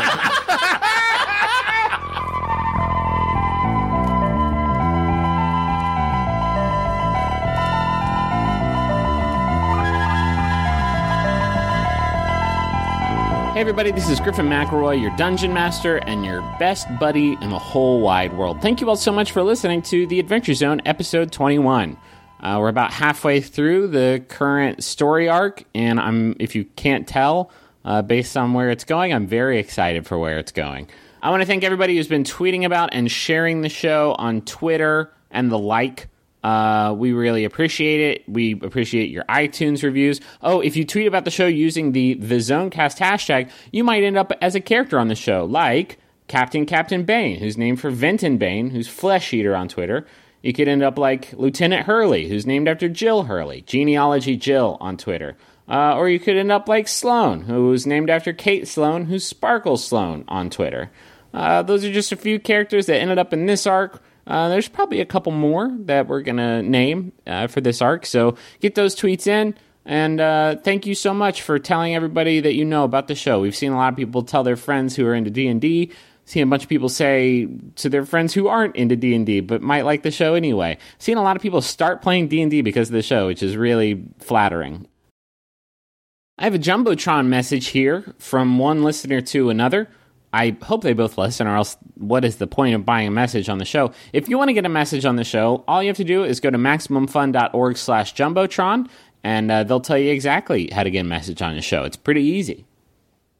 Hey everybody, this is Griffin McElroy, your Dungeon Master and your best buddy in the whole wide world. Thank you all so much for listening to The Adventure Zone, episode twenty-one. Uh, we're about halfway through the current story arc, and I'm, if you can't tell, uh, based on where it's going, I'm very excited for where it's going. I want to thank everybody who's been tweeting about and sharing the show on Twitter and the like. Uh, we really appreciate it. We appreciate your iTunes reviews. Oh, if you tweet about the show using the The Zonecast hashtag, you might end up as a character on the show, like Captain Captain Bane, who's named for Venton Bane, who's Flesh Eater on Twitter. You could end up like Lieutenant Hurley, who's named after Jill Hurley, Genealogy Jill on Twitter. Uh, or you could end up like Sloan, who's named after Kate Sloan, who's Sparkle Sloan on Twitter. Uh, those are just a few characters that ended up in this arc. Uh, there's probably a couple more that we're going to name uh, for this arc, so get those tweets in, and uh, thank you so much for telling everybody that you know about the show. We've seen a lot of people tell their friends who are into D and D, seen a bunch of people say to their friends who aren't into D and D but might like the show anyway. Seen a lot of people start playing D and D because of the show, which is really flattering. I have a Jumbotron message here from one listener to another. I hope they both listen, or else what is the point of buying a message on the show? If you want to get a message on the show, all you have to do is go to MaximumFun.org slash Jumbotron, and uh, they'll tell you exactly how to get a message on the show. It's pretty easy.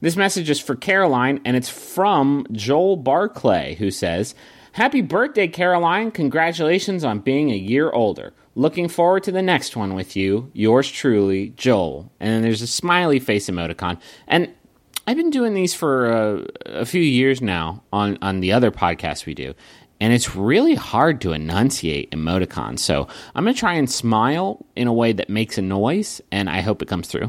This message is for Caroline, and it's from Joel Barclay, who says, Happy birthday, Caroline. Congratulations on being a year older. Looking forward to the next one with you. Yours truly, Joel. And then there's a smiley face emoticon. And I've been doing these for uh, a few years now on, on the other podcasts we do. And it's really hard to enunciate emoticons. So I'm going to try and smile in a way that makes a noise, and I hope it comes through.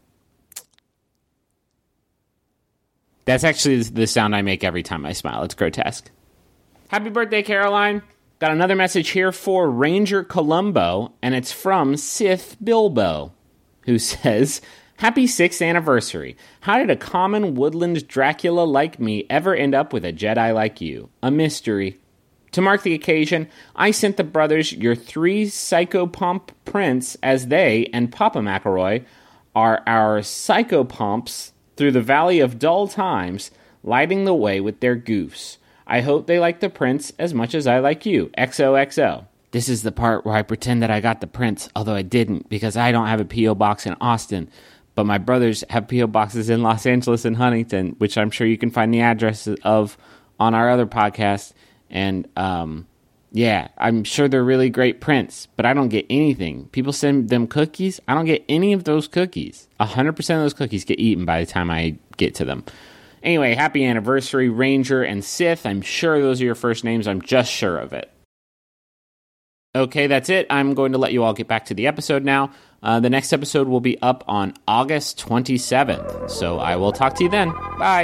That's actually the sound I make every time I smile. It's grotesque. Happy birthday, Caroline. Got another message here for Ranger Columbo, and it's from Sith Bilbo, who says, Happy sixth anniversary. How did a common woodland Dracula like me ever end up with a Jedi like you? A mystery. To mark the occasion, I sent the brothers your three psychopomp prints as they and Papa McElroy are our psychopomps through the valley of dull times, lighting the way with their goofs. I hope they like the prints as much as I like you. X O X O. This is the part where I pretend that I got the prints, although I didn't, because I don't have a P O box in Austin. But my brothers have P O boxes in Los Angeles and Huntington, which I'm sure you can find the address of on our other podcast. And, um, yeah, I'm sure they're really great prints, but I don't get anything. People send them cookies. I don't get any of those cookies. one hundred percent of those cookies get eaten by the time I get to them. Anyway, happy anniversary, Ranger and Sith. I'm sure those are your first names. I'm just sure of it. Okay, that's it. I'm going to let you all get back to the episode now. Uh, the next episode will be up on August twenty-seventh. So I will talk to you then. Bye.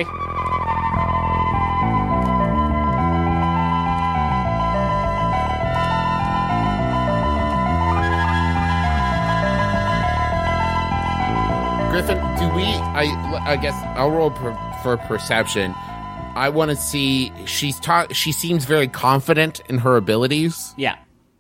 Griffin, do we, I, I guess I'll roll per, for perception. I want to see, she's ta- she seems very confident in her abilities. Yeah.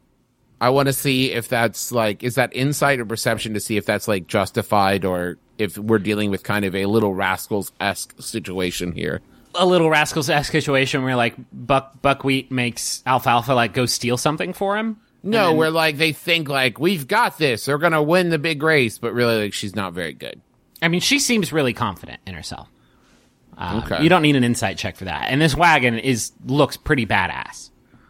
I want to see if that's like, is that insight or perception to see if that's like justified or if we're dealing with kind of a Little Rascals-esque situation here. A Little Rascals-esque situation where like Buck Buckwheat makes Alfalfa like go steal something for him? No, then, where like they think like, we've got this, they're going to win the big race, but really like she's not very good. I mean, she seems really confident in herself. Um, okay. You don't need an insight check for that. And this wagon is looks pretty badass.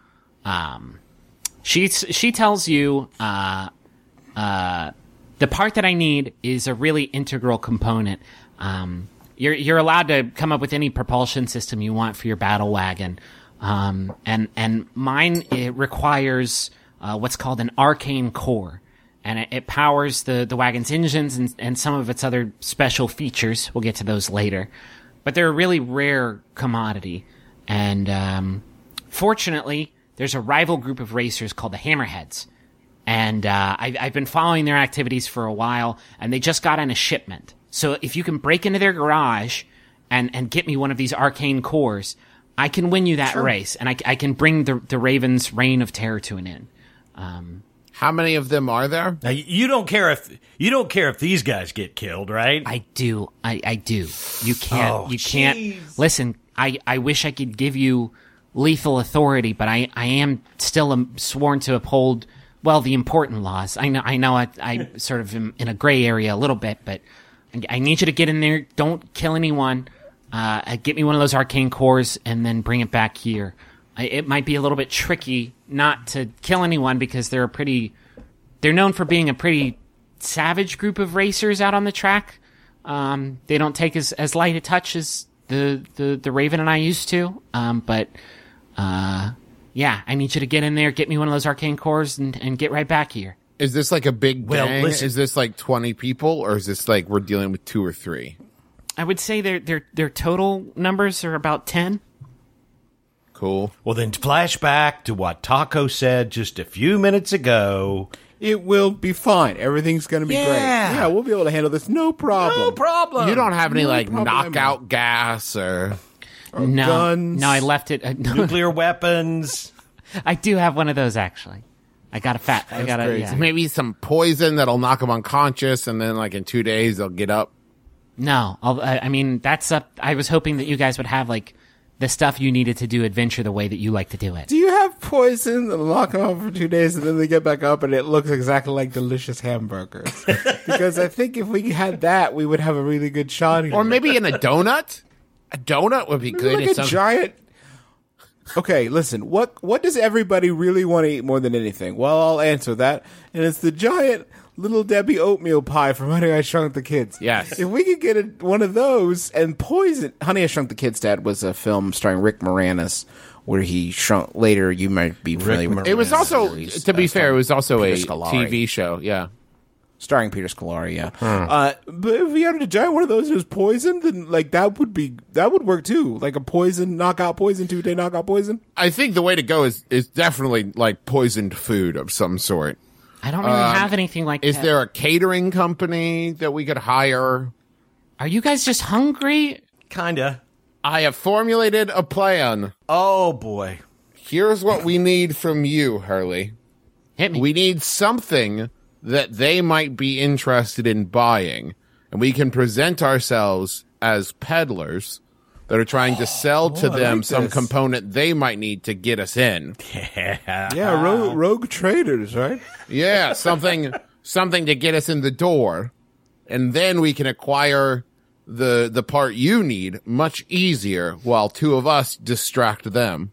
Um, she she tells you uh, uh, the part that I need is a really integral component. Um, you're you're allowed to come up with any propulsion system you want for your battle wagon, um, and and mine it requires uh, what's called an arcane core. And it, it powers the, the wagon's engines and, and some of its other special features. We'll get to those later. But they're a really rare commodity. And um, fortunately, there's a rival group of racers called the Hammerheads. And uh, I, I've been following their activities for a while, and they just got on a shipment. So if you can break into their garage and, and get me one of these arcane cores, I can win you that sure. race. And I, I can bring the, the Raven's reign of terror to an end. Um How many of them are there? Now, you don't care if you don't care if these guys get killed, right? I do. I, I do. You can't. Oh, you can't. geez. Listen, I, I wish I could give you lethal authority, but I, I am still um, sworn to uphold, well, the important laws. I know I know I, I sort of am in a gray area a little bit, but I, I need you to get in there. Don't kill anyone. Uh, get me one of those arcane cores and then bring it back here. I, it might be a little bit tricky not to kill anyone because they're a pretty, they're known for being a pretty savage group of racers out on the track. Um, they don't take as, as light a touch as the, the, the Raven and I used to. Um, but, uh, yeah, I need you to get in there, get me one of those arcane cores and, and get right back here. Is this like a big Well, gang? listen- Is this like twenty people or is this like we're dealing with two or three? I would say their, their, their total numbers are about ten. Cool. Well, then flashback to what Taco said just a few minutes ago. It will be fine. Everything's going to be Yeah. great. Yeah, we'll be able to handle this. No problem. No problem. You don't have any no like problemo. knockout gas or No, guns. no, I left it. Uh, no, Nuclear weapons. I do have one of those actually. I got a fat. I got a. crazy. Yeah. maybe some poison that'll knock them unconscious, and then like in two days they'll get up. No, I'll, I I mean that's up. I was hoping that you guys would have like the stuff you needed to do adventure the way that you like to do it. Do you have poison and lock them up for two days and then they get back up and it looks exactly like delicious hamburgers? Because I think if we had that, we would have a really good shot. Or maybe in a donut. A donut would be Maybe good. like It's a some- giant. Okay, listen. What what does everybody really want to eat more than anything? Well, I'll answer that, and it's the giant Little Debbie oatmeal pie from Honey I Shrunk the Kids. Yes. If we could get a, one of those and poison. Honey, I Shrunk the Kids, Dad, was a film starring Rick Moranis where he shrunk. Later, you might be familiar with It was the also, series, to be uh, fair, it was also a Peter Scolari. T V show. Yeah. starring Peter Scolari. Yeah, Uh, but if we had a giant one of those that was poison, then like that would be that would work too. Like a poison knockout poison, two day knockout poison. I think the way to go is is definitely like poisoned food of some sort. I don't really have anything like Is that. there a catering company that we could hire? Are you guys just hungry? Kinda. I have formulated a plan. Oh, boy. Here's what we need from you, Hurley. Hit me. We need something that they might be interested in buying, and we can present ourselves as peddlers that are trying to sell to I them like some this. component they might need to get us in. Yeah, rogue, rogue traders, right? Yeah, something something to get us in the door, and then we can acquire the the part you need much easier while two of us distract them.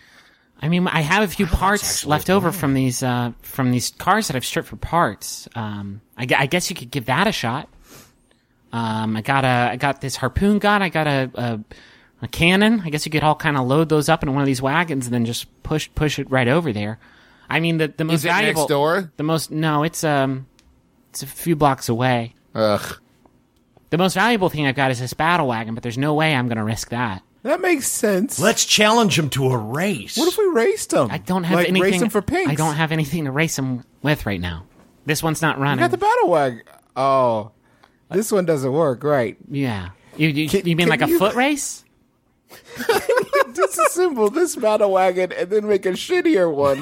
I mean, I have a few parts left over from these uh, from these cars that I've stripped for parts. Um, I, gu- I guess you could give that a shot. Um, I got a I got this harpoon gun. I got a a, a cannon. I guess you could all kind of load those up in one of these wagons and then just push push it right over there. I mean, the the most Is it valuable next door? the most no, it's um it's a few blocks away. Ugh. The most valuable thing I've got is this battle wagon, but there's no way I'm going to risk that. That makes sense. Let's challenge him to a race. What if we raced them? I don't have like, anything. Race them for pinks. I don't have anything to race them with right now. This one's not You running. got the battle wagon. Oh, this one doesn't work, right? Yeah. You, you, Can- you mean can like a you- foot race? Disassemble this battle wagon and then make a shittier one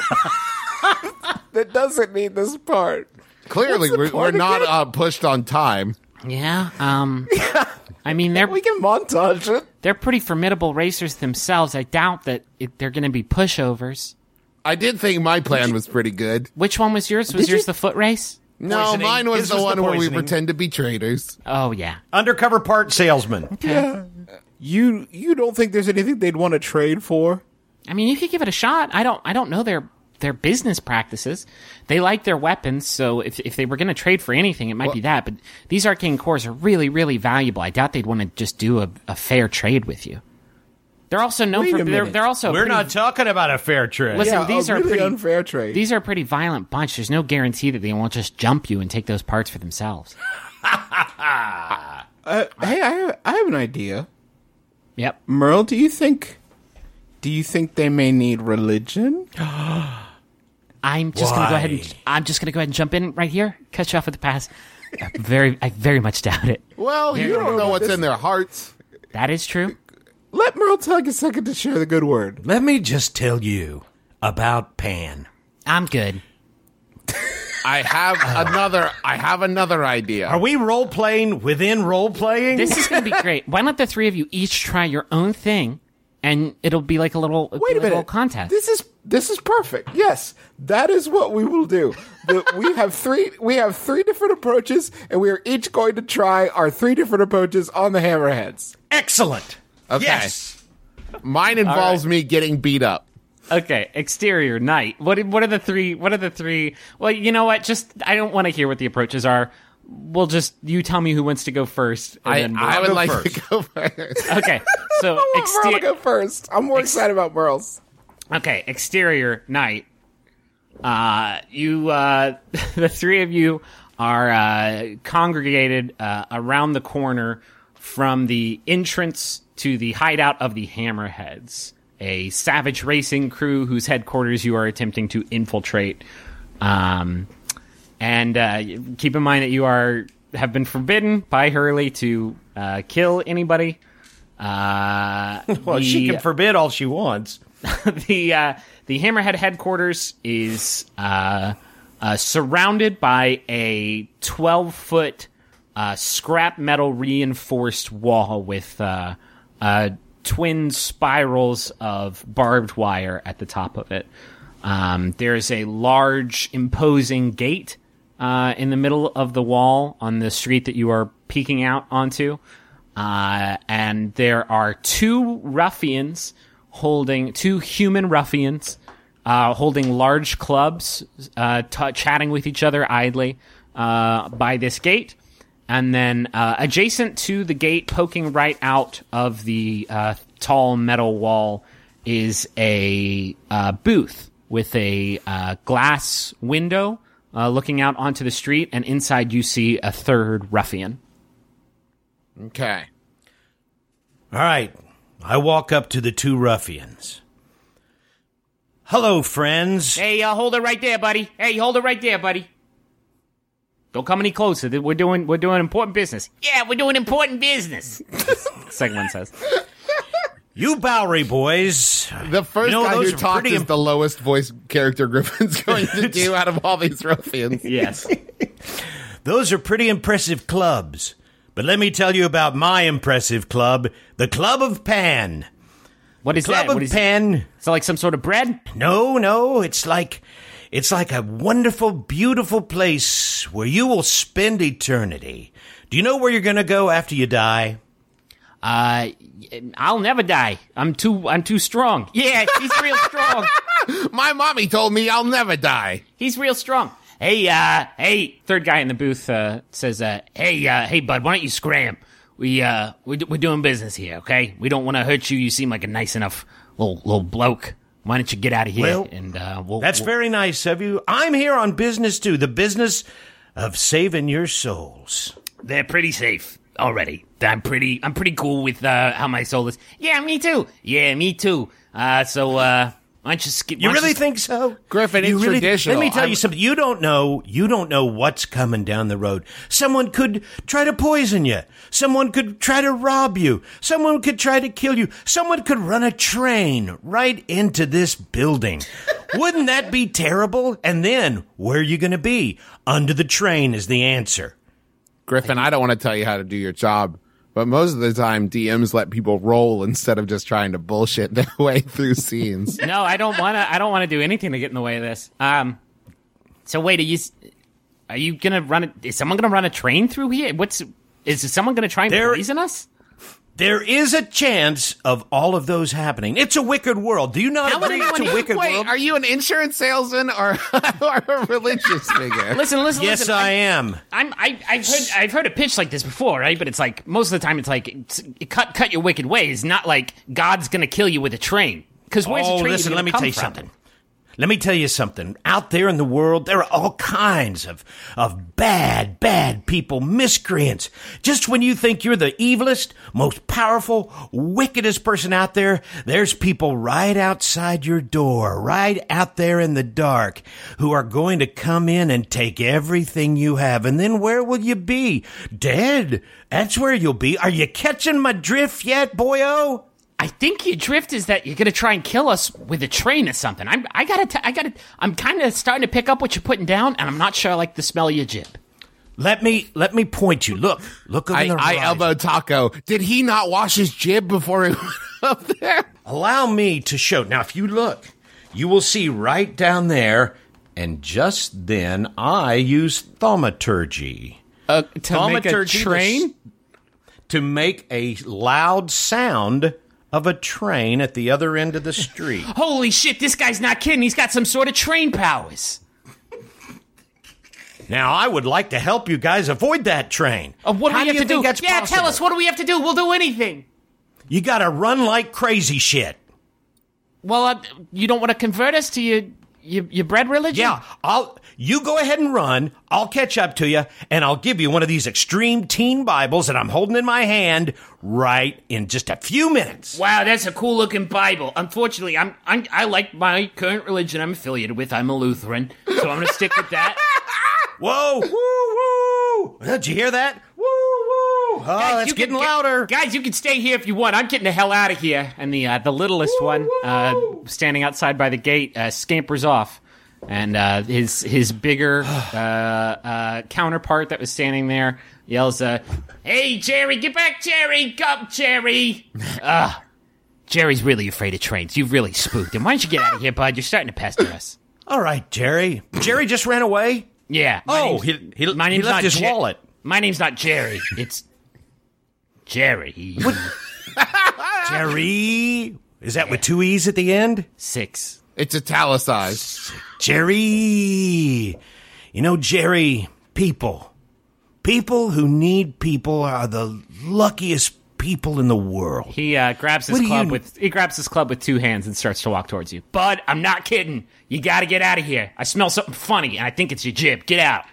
that doesn't need this part. Clearly, What's the we're, we're point not again? uh, pushed on time. Yeah. Um. I mean, they're We can montage it. they're pretty formidable racers themselves. I doubt that it, they're going to be pushovers. I did think my plan was pretty good. Which one was yours? Was Did yours you- the foot race? No, Poisoning. mine was His the was the one where we poisoning. pretend to be traitors. Oh yeah. Undercover part salesman. You you don't think there's anything they'd want to trade for? I mean, you could give it a shot. I don't. I don't know their their business practices. They like their weapons, so if if they were going to trade for anything, it might be that. But these arcane cores are really, really valuable. I doubt they'd want to just do a, a fair trade with you. They're also known Wait for a they're, minute. they're also We're pretty, not talking about a fair trade. Listen, Yeah, these a are really pretty unfair trade. These are a pretty violent bunch. There's no guarantee that they won't just jump you and take those parts for themselves. Uh, hey, I have, I have an idea. Yep. Merle, do you think do you think they may need religion? I'm just gonna go ahead Why? and I'm just gonna go ahead and jump in right here. Cut you off with the pass. I very, I very much doubt it. Well, you don't know what's in their hearts. That is true. Let Merle take a second to share the good word. Let me just tell you about Pan. I'm good. I have another. I have another idea. Are we role playing within role playing? This is gonna be great. Why don't the three of you each try your own thing, and it'll be like a little it'll Wait be a like little minute. contest. This is this is perfect. Yes, that is what we will do. The, we have three we have three different approaches, and we are each going to try our three different approaches on the hammerheads. Excellent. Okay. Yes. Mine involves me getting beat up. Okay, exterior night. What what are the three? What are the three? Well, you know what? Just I don't want to hear what the approaches are. We'll just you tell me who wants to go first. And I, then I would go like first. to go first. okay, so I want Merle to exterior. go first. I'm more excited about Merle's. Okay, exterior night. Uh, you, uh, the three of you are uh, congregated uh, around the corner from the entrance to the hideout of the Hammerheads, a savage racing crew whose headquarters you are attempting to infiltrate. Um, and uh, keep in mind that you are have been forbidden by Hurley to uh, kill anybody. Uh, Well, she the- can forbid all she wants. the uh, the Hammerhead headquarters is uh, uh, surrounded by a twelve foot uh, scrap metal reinforced wall with uh, uh, twin spirals of barbed wire at the top of it. Um, there's a large, imposing gate uh, in the middle of the wall on the street that you are peeking out onto. Uh, and there are two ruffians holding, two human ruffians uh, holding large clubs, uh, t- chatting with each other idly uh, by this gate. And then uh, adjacent to the gate, poking right out of the uh, tall metal wall, is a uh, booth with a uh, glass window uh, looking out onto the street, and inside you see a third ruffian. Okay. All right. I walk up to the two ruffians. Hello, friends. Hey, uh, hold it right there, buddy. Hey, hold it right there, buddy. Don't come any closer. We're doing we're doing important business. Yeah, we're doing important business. Second one says. You Bowery boys. The first You know, guy those who are talked pretty is imp- the lowest voice character Griffin's going to do out of all these ruffians. Yes. Those are pretty impressive clubs. But let me tell you about my impressive club, the Club of Pan. What is Club that? What of is Pan. Is it like some sort of bread? No, no, it's like it's like a wonderful, beautiful place where you will spend eternity. Do you know where you're going to go after you die? Uh, I'll never die. I'm too I'm too strong. Yeah, he's real strong. My mommy told me I'll never die. He's real strong. Hey, uh, hey, third guy in the booth uh, says, uh, hey, uh, hey, bud, why don't you scram? We, uh, we, we're doing business here, okay? We don't want to hurt you. You seem like a nice enough little, little bloke. Why don't you get out of here? Well, and uh, we'll, That's we'll, very nice of you. I'm here on business, too. The business of saving your souls. They're pretty safe already. I'm pretty, I'm pretty cool with uh, how my soul is. Yeah, me too. Yeah, me too. Uh, so, uh, why don't you skip? You why don't really s- think so? Griffin, You it's really- traditional. Let me tell I'm- you something. You don't know. You don't know what's coming down the road. Someone could try to poison you. Someone could try to rob you. Someone could try to kill you. Someone could run a train right into this building. Wouldn't that be terrible? And then, where are you going to be? Under the train is the answer. Griffin, I don't want to tell you how to do your job, but most of the time D Ms let people roll instead of just trying to bullshit their way through scenes. No, I don't want to. I don't want to do anything to get in the way of this. Um, so wait, are you? s- Are you gonna run? A, is someone gonna run a train through here? What's? Is someone gonna try and There- poison us? There is a chance of all of those happening. It's a wicked world. Do you not How would agree anyone- it's a wicked Wait, world? are you an insurance salesman or, or a religious figure? Listen, listen, Yes, listen. I am. I'm, I, I've heard, I've heard a pitch like this before, right? But it's like most of the time, it's like it's, cut, cut your wicked ways. Not like God's gonna kill you with a train. Because where's Oh, the train? listen, even let me come tell you from? something. Let me tell you something. Out there in the world, there are all kinds of, of bad, bad people, miscreants. Just when you think you're the evilest, most powerful, wickedest person out there, there's people right outside your door, right out there in the dark, who are going to come in and take everything you have. And then where will you be? Dead. That's where you'll be. Are you catching my drift yet, boyo? I think your drift is that you're gonna try and kill us with a train or something. I'm, I gotta, t- I gotta. I'm kind of starting to pick up what you're putting down, and I'm not sure I like the smell of your jib. Let me, let me point you. Look, look over I, the I horizon. elbow Taco. Did he not wash his jib before he went up there? Allow me to show. Now, if you look, you will see right down there, and just then I use thaumaturgy. Uh, to make a Thaumaturgy, the train? s- To make a loud sound of a train at the other end of the street. Holy shit! This guy's not kidding. He's got some sort of train powers. Now, I would like to help you guys avoid that train. Uh, what do How we have you to do? think that's Yeah, possible? tell us. What do we have to do? We'll do anything. You gotta run like crazy shit. Well, uh, you don't want to convert us to your your, your bread religion? Yeah, I'll. You go ahead and run. I'll catch up to you, and I'll give you one of these extreme teen Bibles that I'm holding in my hand right in just a few minutes. Wow, that's a cool looking Bible. Unfortunately, I'm, I'm I like my current religion I'm affiliated with. I'm a Lutheran, so I'm going to stick with that. Whoa! Woo! Woo! Did you hear that? Woo! Woo! Oh, Guys, it's you getting can- louder. Guys, you can stay here if you want. I'm getting the hell out of here. And the uh, the littlest one, uh, standing outside by the gate, uh, scampers off. And uh, his his bigger uh, uh, counterpart that was standing there yells, uh, "Hey, Jerry, get back, Jerry! Go, Jerry!" uh, Jerry's really afraid of trains. You've really spooked him. Why don't you get out of here, bud? You're starting to pester us. All right, Jerry. Jerry just ran away? Yeah. my Oh, name's- he, he, my he name's left not his Je- wallet. My name's not Jerry. It's Jerry. Jerry. Is that with two E's at the end? Six. It's italicized. Jerry. You know, Jerry, people. People who need people are the luckiest people in the world. He uh, grabs his What do club you- with he grabs his club with two hands and starts to walk towards you. Bud, I'm not kidding. You got to get out of here. I smell something funny, and I think it's your jib. Get out.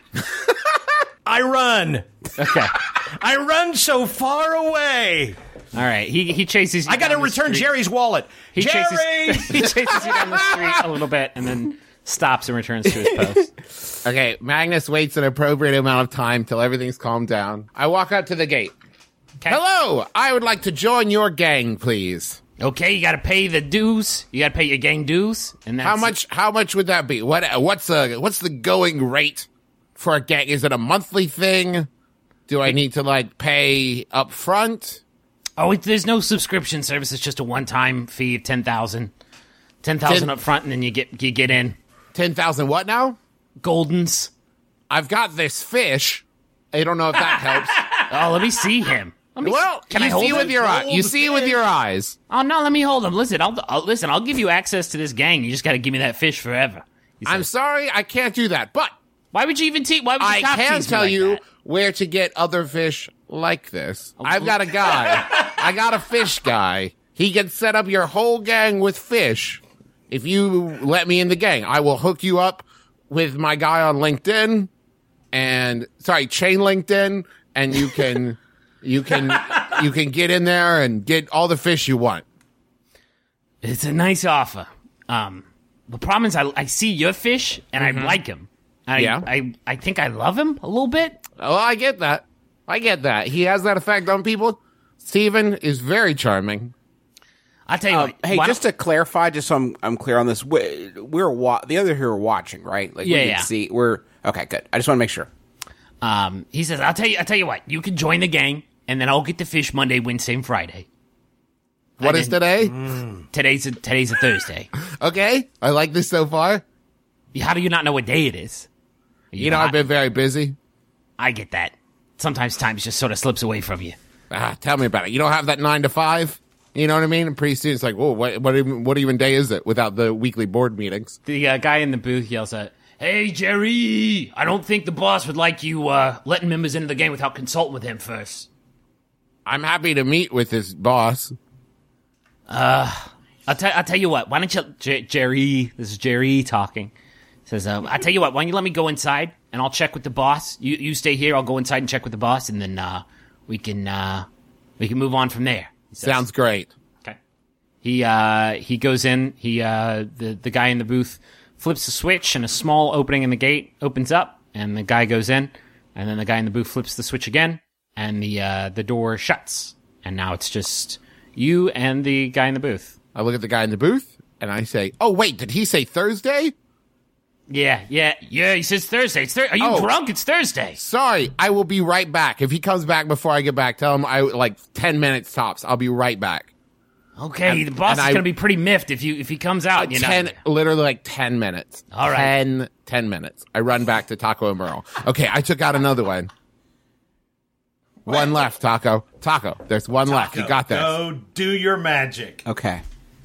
I run. Okay. I run so far away. All right. He he chases you. I got to down the return street. Jerry's wallet. He Jerry! chases he chases you down the street a little bit and then stops and returns to his post. Okay, Magnus waits an appropriate amount of time till everything's calmed down. I walk out to the gate. Okay. Hello, I would like to join your gang, please. Okay, you got to pay the dues. You got to pay your gang dues. And that's How much? How much would that be? What? What's the What's the going rate for a gang? Is it a monthly thing? Do I need to like pay up front? Oh, it, there's no subscription service. It's just a one-time fee of ten thousand. ten thousand Ten- up front, and then you get you get in. Ten thousand. What now? Goldens. I've got this fish. I don't know if that helps. Oh, let me see him. Let me Well, see. Can you I hold see him? with your eyes. You see with your eyes. Oh no, let me hold him. Listen, I'll, I'll listen. I'll give you access to this gang. You just got to give me that fish forever. He I'm says. sorry, I can't do that. But Why would you even teach? Why would you I cop can tease me tell like you that? where to get other fish like this. I've got a guy. I got a fish guy. He can set up your whole gang with fish. If you let me in the gang, I will hook you up with my guy on LinkedIn and sorry, chain LinkedIn, and you can you can you can get in there and get all the fish you want. It's a nice offer. Um, the problem is, I, I see your fish and I like him. I, Yeah. I I think I love him a little bit. Oh, I get that. I get that. He has that effect on people. Steven is very charming. I'll tell you Um, what. hey, why just don't- to clarify, just so I'm, I'm clear on this, we, we're wa- the other here are watching, right? Like, Yeah, we can yeah. see. We're okay. Good. I just want to make sure. um, he says, "I'll tell you. I'll tell you what. You can join the gang, and then I'll get the fish Monday, Wednesday, and Friday. What I is didn't- today? Today's a, today's a Thursday. Okay, I like this so far. How do you not know what day it is? You know, I've been very busy. I get that. Sometimes time just sort of slips away from you. Ah, tell me about it. You don't have that nine to five. You know what I mean? And pretty soon it's like, whoa, what, what, even, what even day is it without the weekly board meetings? The uh, guy in the booth yells out, "Hey, Jerry! I don't think the boss would like you uh, letting members into the game without consulting with him first." I'm happy to meet with his boss. I'll, tell I'll tell you what. Why don't you, J- Jerry? This is Jerry talking. Says, um, "I'll tell you what. Why don't you let me go inside and I'll check with the boss. You you stay here. I'll go inside and check with the boss, and then uh, we can uh, we can move on from there." He says. Sounds great. Okay. He uh he goes in. He uh the the guy in the booth flips the switch, and a small opening in the gate opens up, and the guy goes in, and then the guy in the booth flips the switch again, and the uh the door shuts, and now it's just you and the guy in the booth. I look at the guy in the booth and I say, oh, wait, did he say Thursday? Yeah, yeah, yeah. He says Thursday. It's Thur- Are you Oh. drunk? It's Thursday. Sorry, I will be right back. If he comes back before I get back, tell him I like ten minutes tops. I'll be right back. Okay, And- the boss and is I- gonna be pretty miffed if you if he comes out. and you're not ten, there. literally like ten minutes. All right. ten, ten minutes. I run back to Taco and Merle. Okay, I took out another one. One left, Taco. Taco, there's one left. You got this. Go do your magic. Okay.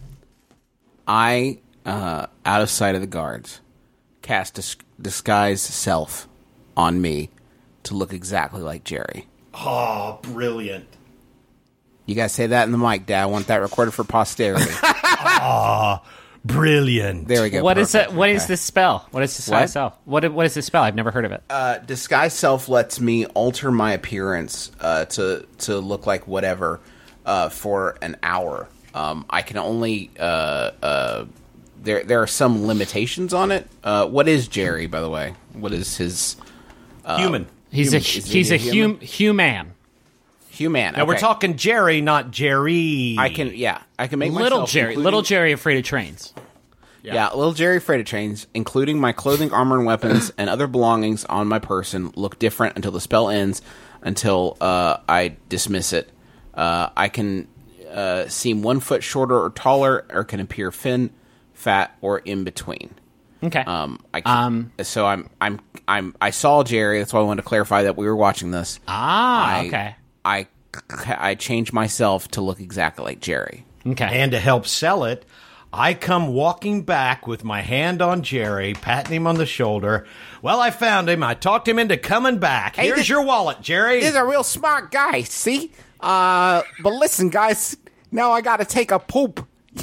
I, uh, out of sight of the guards, cast dis- disguise self on me to look exactly like Jerry. Oh, brilliant. You guys say that in the mic, Dad. I want that recorded for posterity. Brilliant. There we go. What is Perfect. that? What is Okay. this spell? What is this What? self? What what is this spell? I've never heard of it. Uh, disguise self lets me alter my appearance uh, to to look like whatever uh, for an hour. Um, I can only uh, uh, there there are some limitations on it. Uh, what is Jerry, by the way? What is his Human. He's human- a is he's he a a human? hum, human. human? Now we're Okay. talking Jerry, not Jerry. I can yeah, I can make Little myself, Jerry, including- little Jerry, afraid of trains. Yeah, little Jerry afraid of trains, including my clothing, armor, and weapons, and other belongings on my person, look different until the spell ends, until uh, I dismiss it. Uh, I can uh, seem one foot shorter or taller, or can appear thin, fat, or in between. Okay. Um, I Um, so I'm I'm I'm I saw Jerry. That's why I wanted to clarify that we were watching this. Ah, I, okay. I I changed myself to look exactly like Jerry. Okay. And to help sell it, I come walking back with my hand on Jerry, patting him on the shoulder. Well, I found him. I talked him into coming back. Hey, Here's this- your wallet, Jerry. He's a real smart guy. See, uh, but listen, guys. Now I got to take a poop.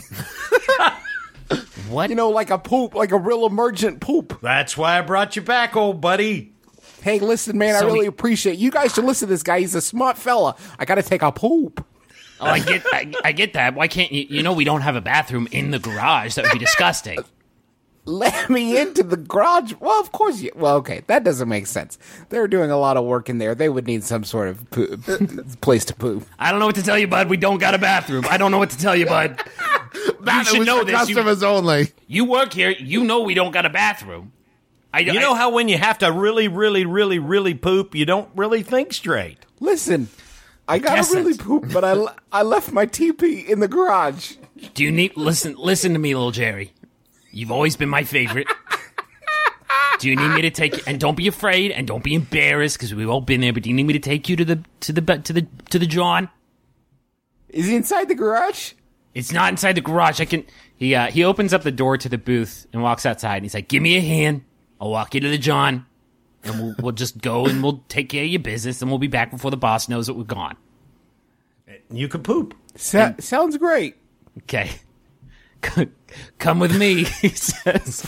What? You know, like a poop, like a real emergent poop. That's why I brought you back, old buddy. Hey, listen, man, I So really we- appreciate you guys should listen to this guy. He's a smart fella. I got to take a poop. Oh, I get, I, I get that. Why can't you? You know, we don't have a bathroom in the garage. That would be disgusting. Let me into the garage. Well, of course you. Well, okay, that doesn't make sense. They're doing a lot of work in there. They would need some sort of poo- place to poop. I don't know what to tell you, bud. We don't got a bathroom. I don't know what to tell you, bud. That should was know for this. You- customers only. You work here. You know we don't got a bathroom. I, You know how when you have to really, really, really, really poop, you don't really think straight. Listen, I got guess to really it's- poop, but I, le- I left my teepee in the garage. Do you need listen? Listen to me, little Jerry. You've always been my favorite. Do you need me to take you? And don't be afraid, and don't be embarrassed, because we've all been there. But do you need me to take you to the to the to the to the John? Is he inside the garage? It's not inside the garage. I can. He uh, he opens up the door to the booth and walks outside. And he's like, "Give me a hand. I'll walk you to the John, and we'll we'll just go and we'll take care of your business, and we'll be back before the boss knows that we're gone." You could poop. Sa- sounds great. Okay. Come with me, he says.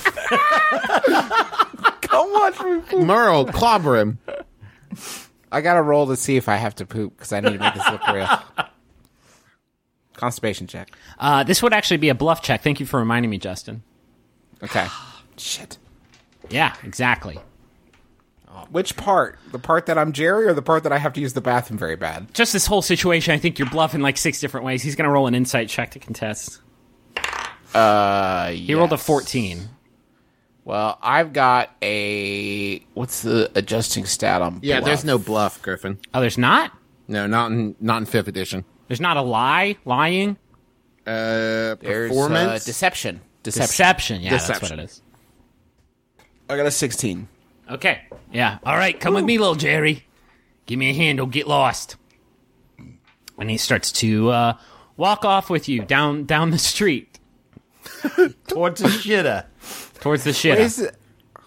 Come on, poop. Merle, clobber him. I got to roll to see if I have to poop because I need to make this look real. Constipation check. Uh, this would actually be a bluff check. Thank you for reminding me, Justin. Okay. Shit. Yeah, exactly. Which part? The part that I'm Jerry or the part that I have to use the bathroom very bad? Just this whole situation, I think you're bluffing like six different ways. He's going to roll an insight check to contest. Uh, He rolled a fourteen. Well, I've got a... What's the adjusting stat on Yeah, bluff? there's no bluff, Griffin. Oh, there's not? No, not in not in fifth edition. There's not a lie? Lying? Uh, There's, performance. uh, deception. Deception. Deception. Yeah, that's Deception. what it is. I got a sixteen. Okay. Yeah. All right, come with me, little Jerry. Give me a hand. Don't get lost. And he starts to uh, walk off with you down down the street Towards the shitter. towards the shit. Is it-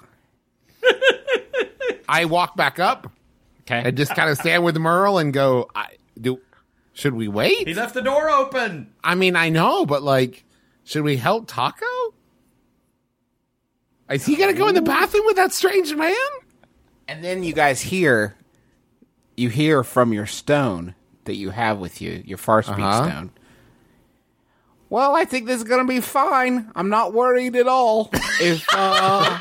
I walk back up Okay. and just kind of stand with Merle and go. I do. Should we wait? He left the door open. I mean, I know, but like, should we help Taco? Is he gonna go in the bathroom with that strange man? And then you guys hear, you hear from your stone that you have with you, your far speech Uh-huh. stone. Well, I think this is gonna be fine. I'm not worried at all. If uh,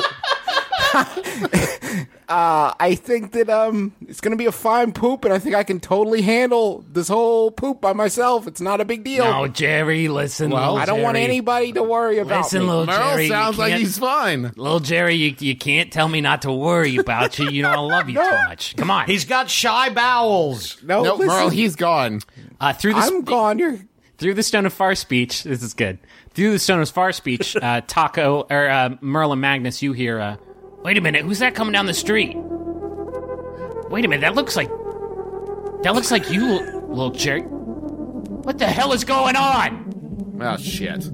uh, I think that um, it's gonna be a fine poop, and I think I can totally handle this whole poop by myself. It's not a big deal. No, Jerry, listen. little I don't want Jerry. anybody to worry about Listen, me. little Merle Jerry. you sounds like can't- he's fine. Little Jerry, you, you can't tell me not to worry about you. You know I love you No. too much. Come on. He's got shy bowels. no, Nope, listen, Merle, he's gone. Uh, through the I'm sp- gone. You're through the stone of far speech. This is good. Through the stone of far speech, uh, Taco or uh, Merle and Magnus, you hear. Uh, Wait a minute, who's that coming down the street? Wait a minute, that looks like that looks like you, little Jerry. What the hell is going on? Oh shit.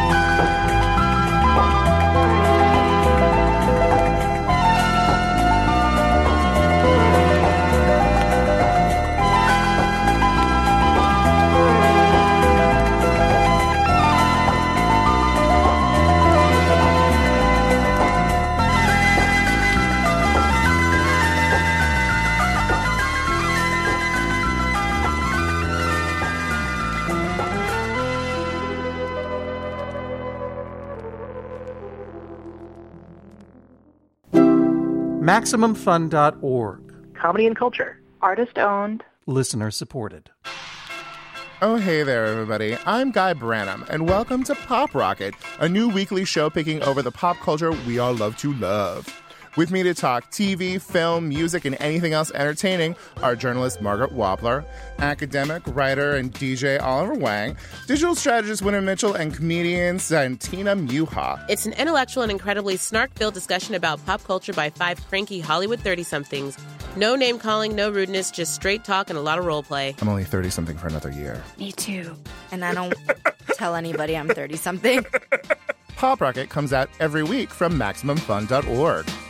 Maximum Fun dot org. Comedy and culture. Artist owned. Listener supported. Oh, hey there, everybody. I'm Guy Branum, and welcome to Pop Rocket, a new weekly show picking over the pop culture we all love to love. With me to talk T V, film, music, and anything else entertaining are journalist Margaret Wappler, academic, writer, and D J Oliver Wang, digital strategist Winter Mitchell, and comedian Santina Muha. It's an intellectual and incredibly snark-filled discussion about pop culture by five cranky Hollywood thirty-somethings. No name-calling, no rudeness, just straight talk and a lot of role play. I'm only thirty-something for another year. Me too. And I don't tell anybody I'm thirty-something. Pop Rocket comes out every week from Maximum Fun dot org.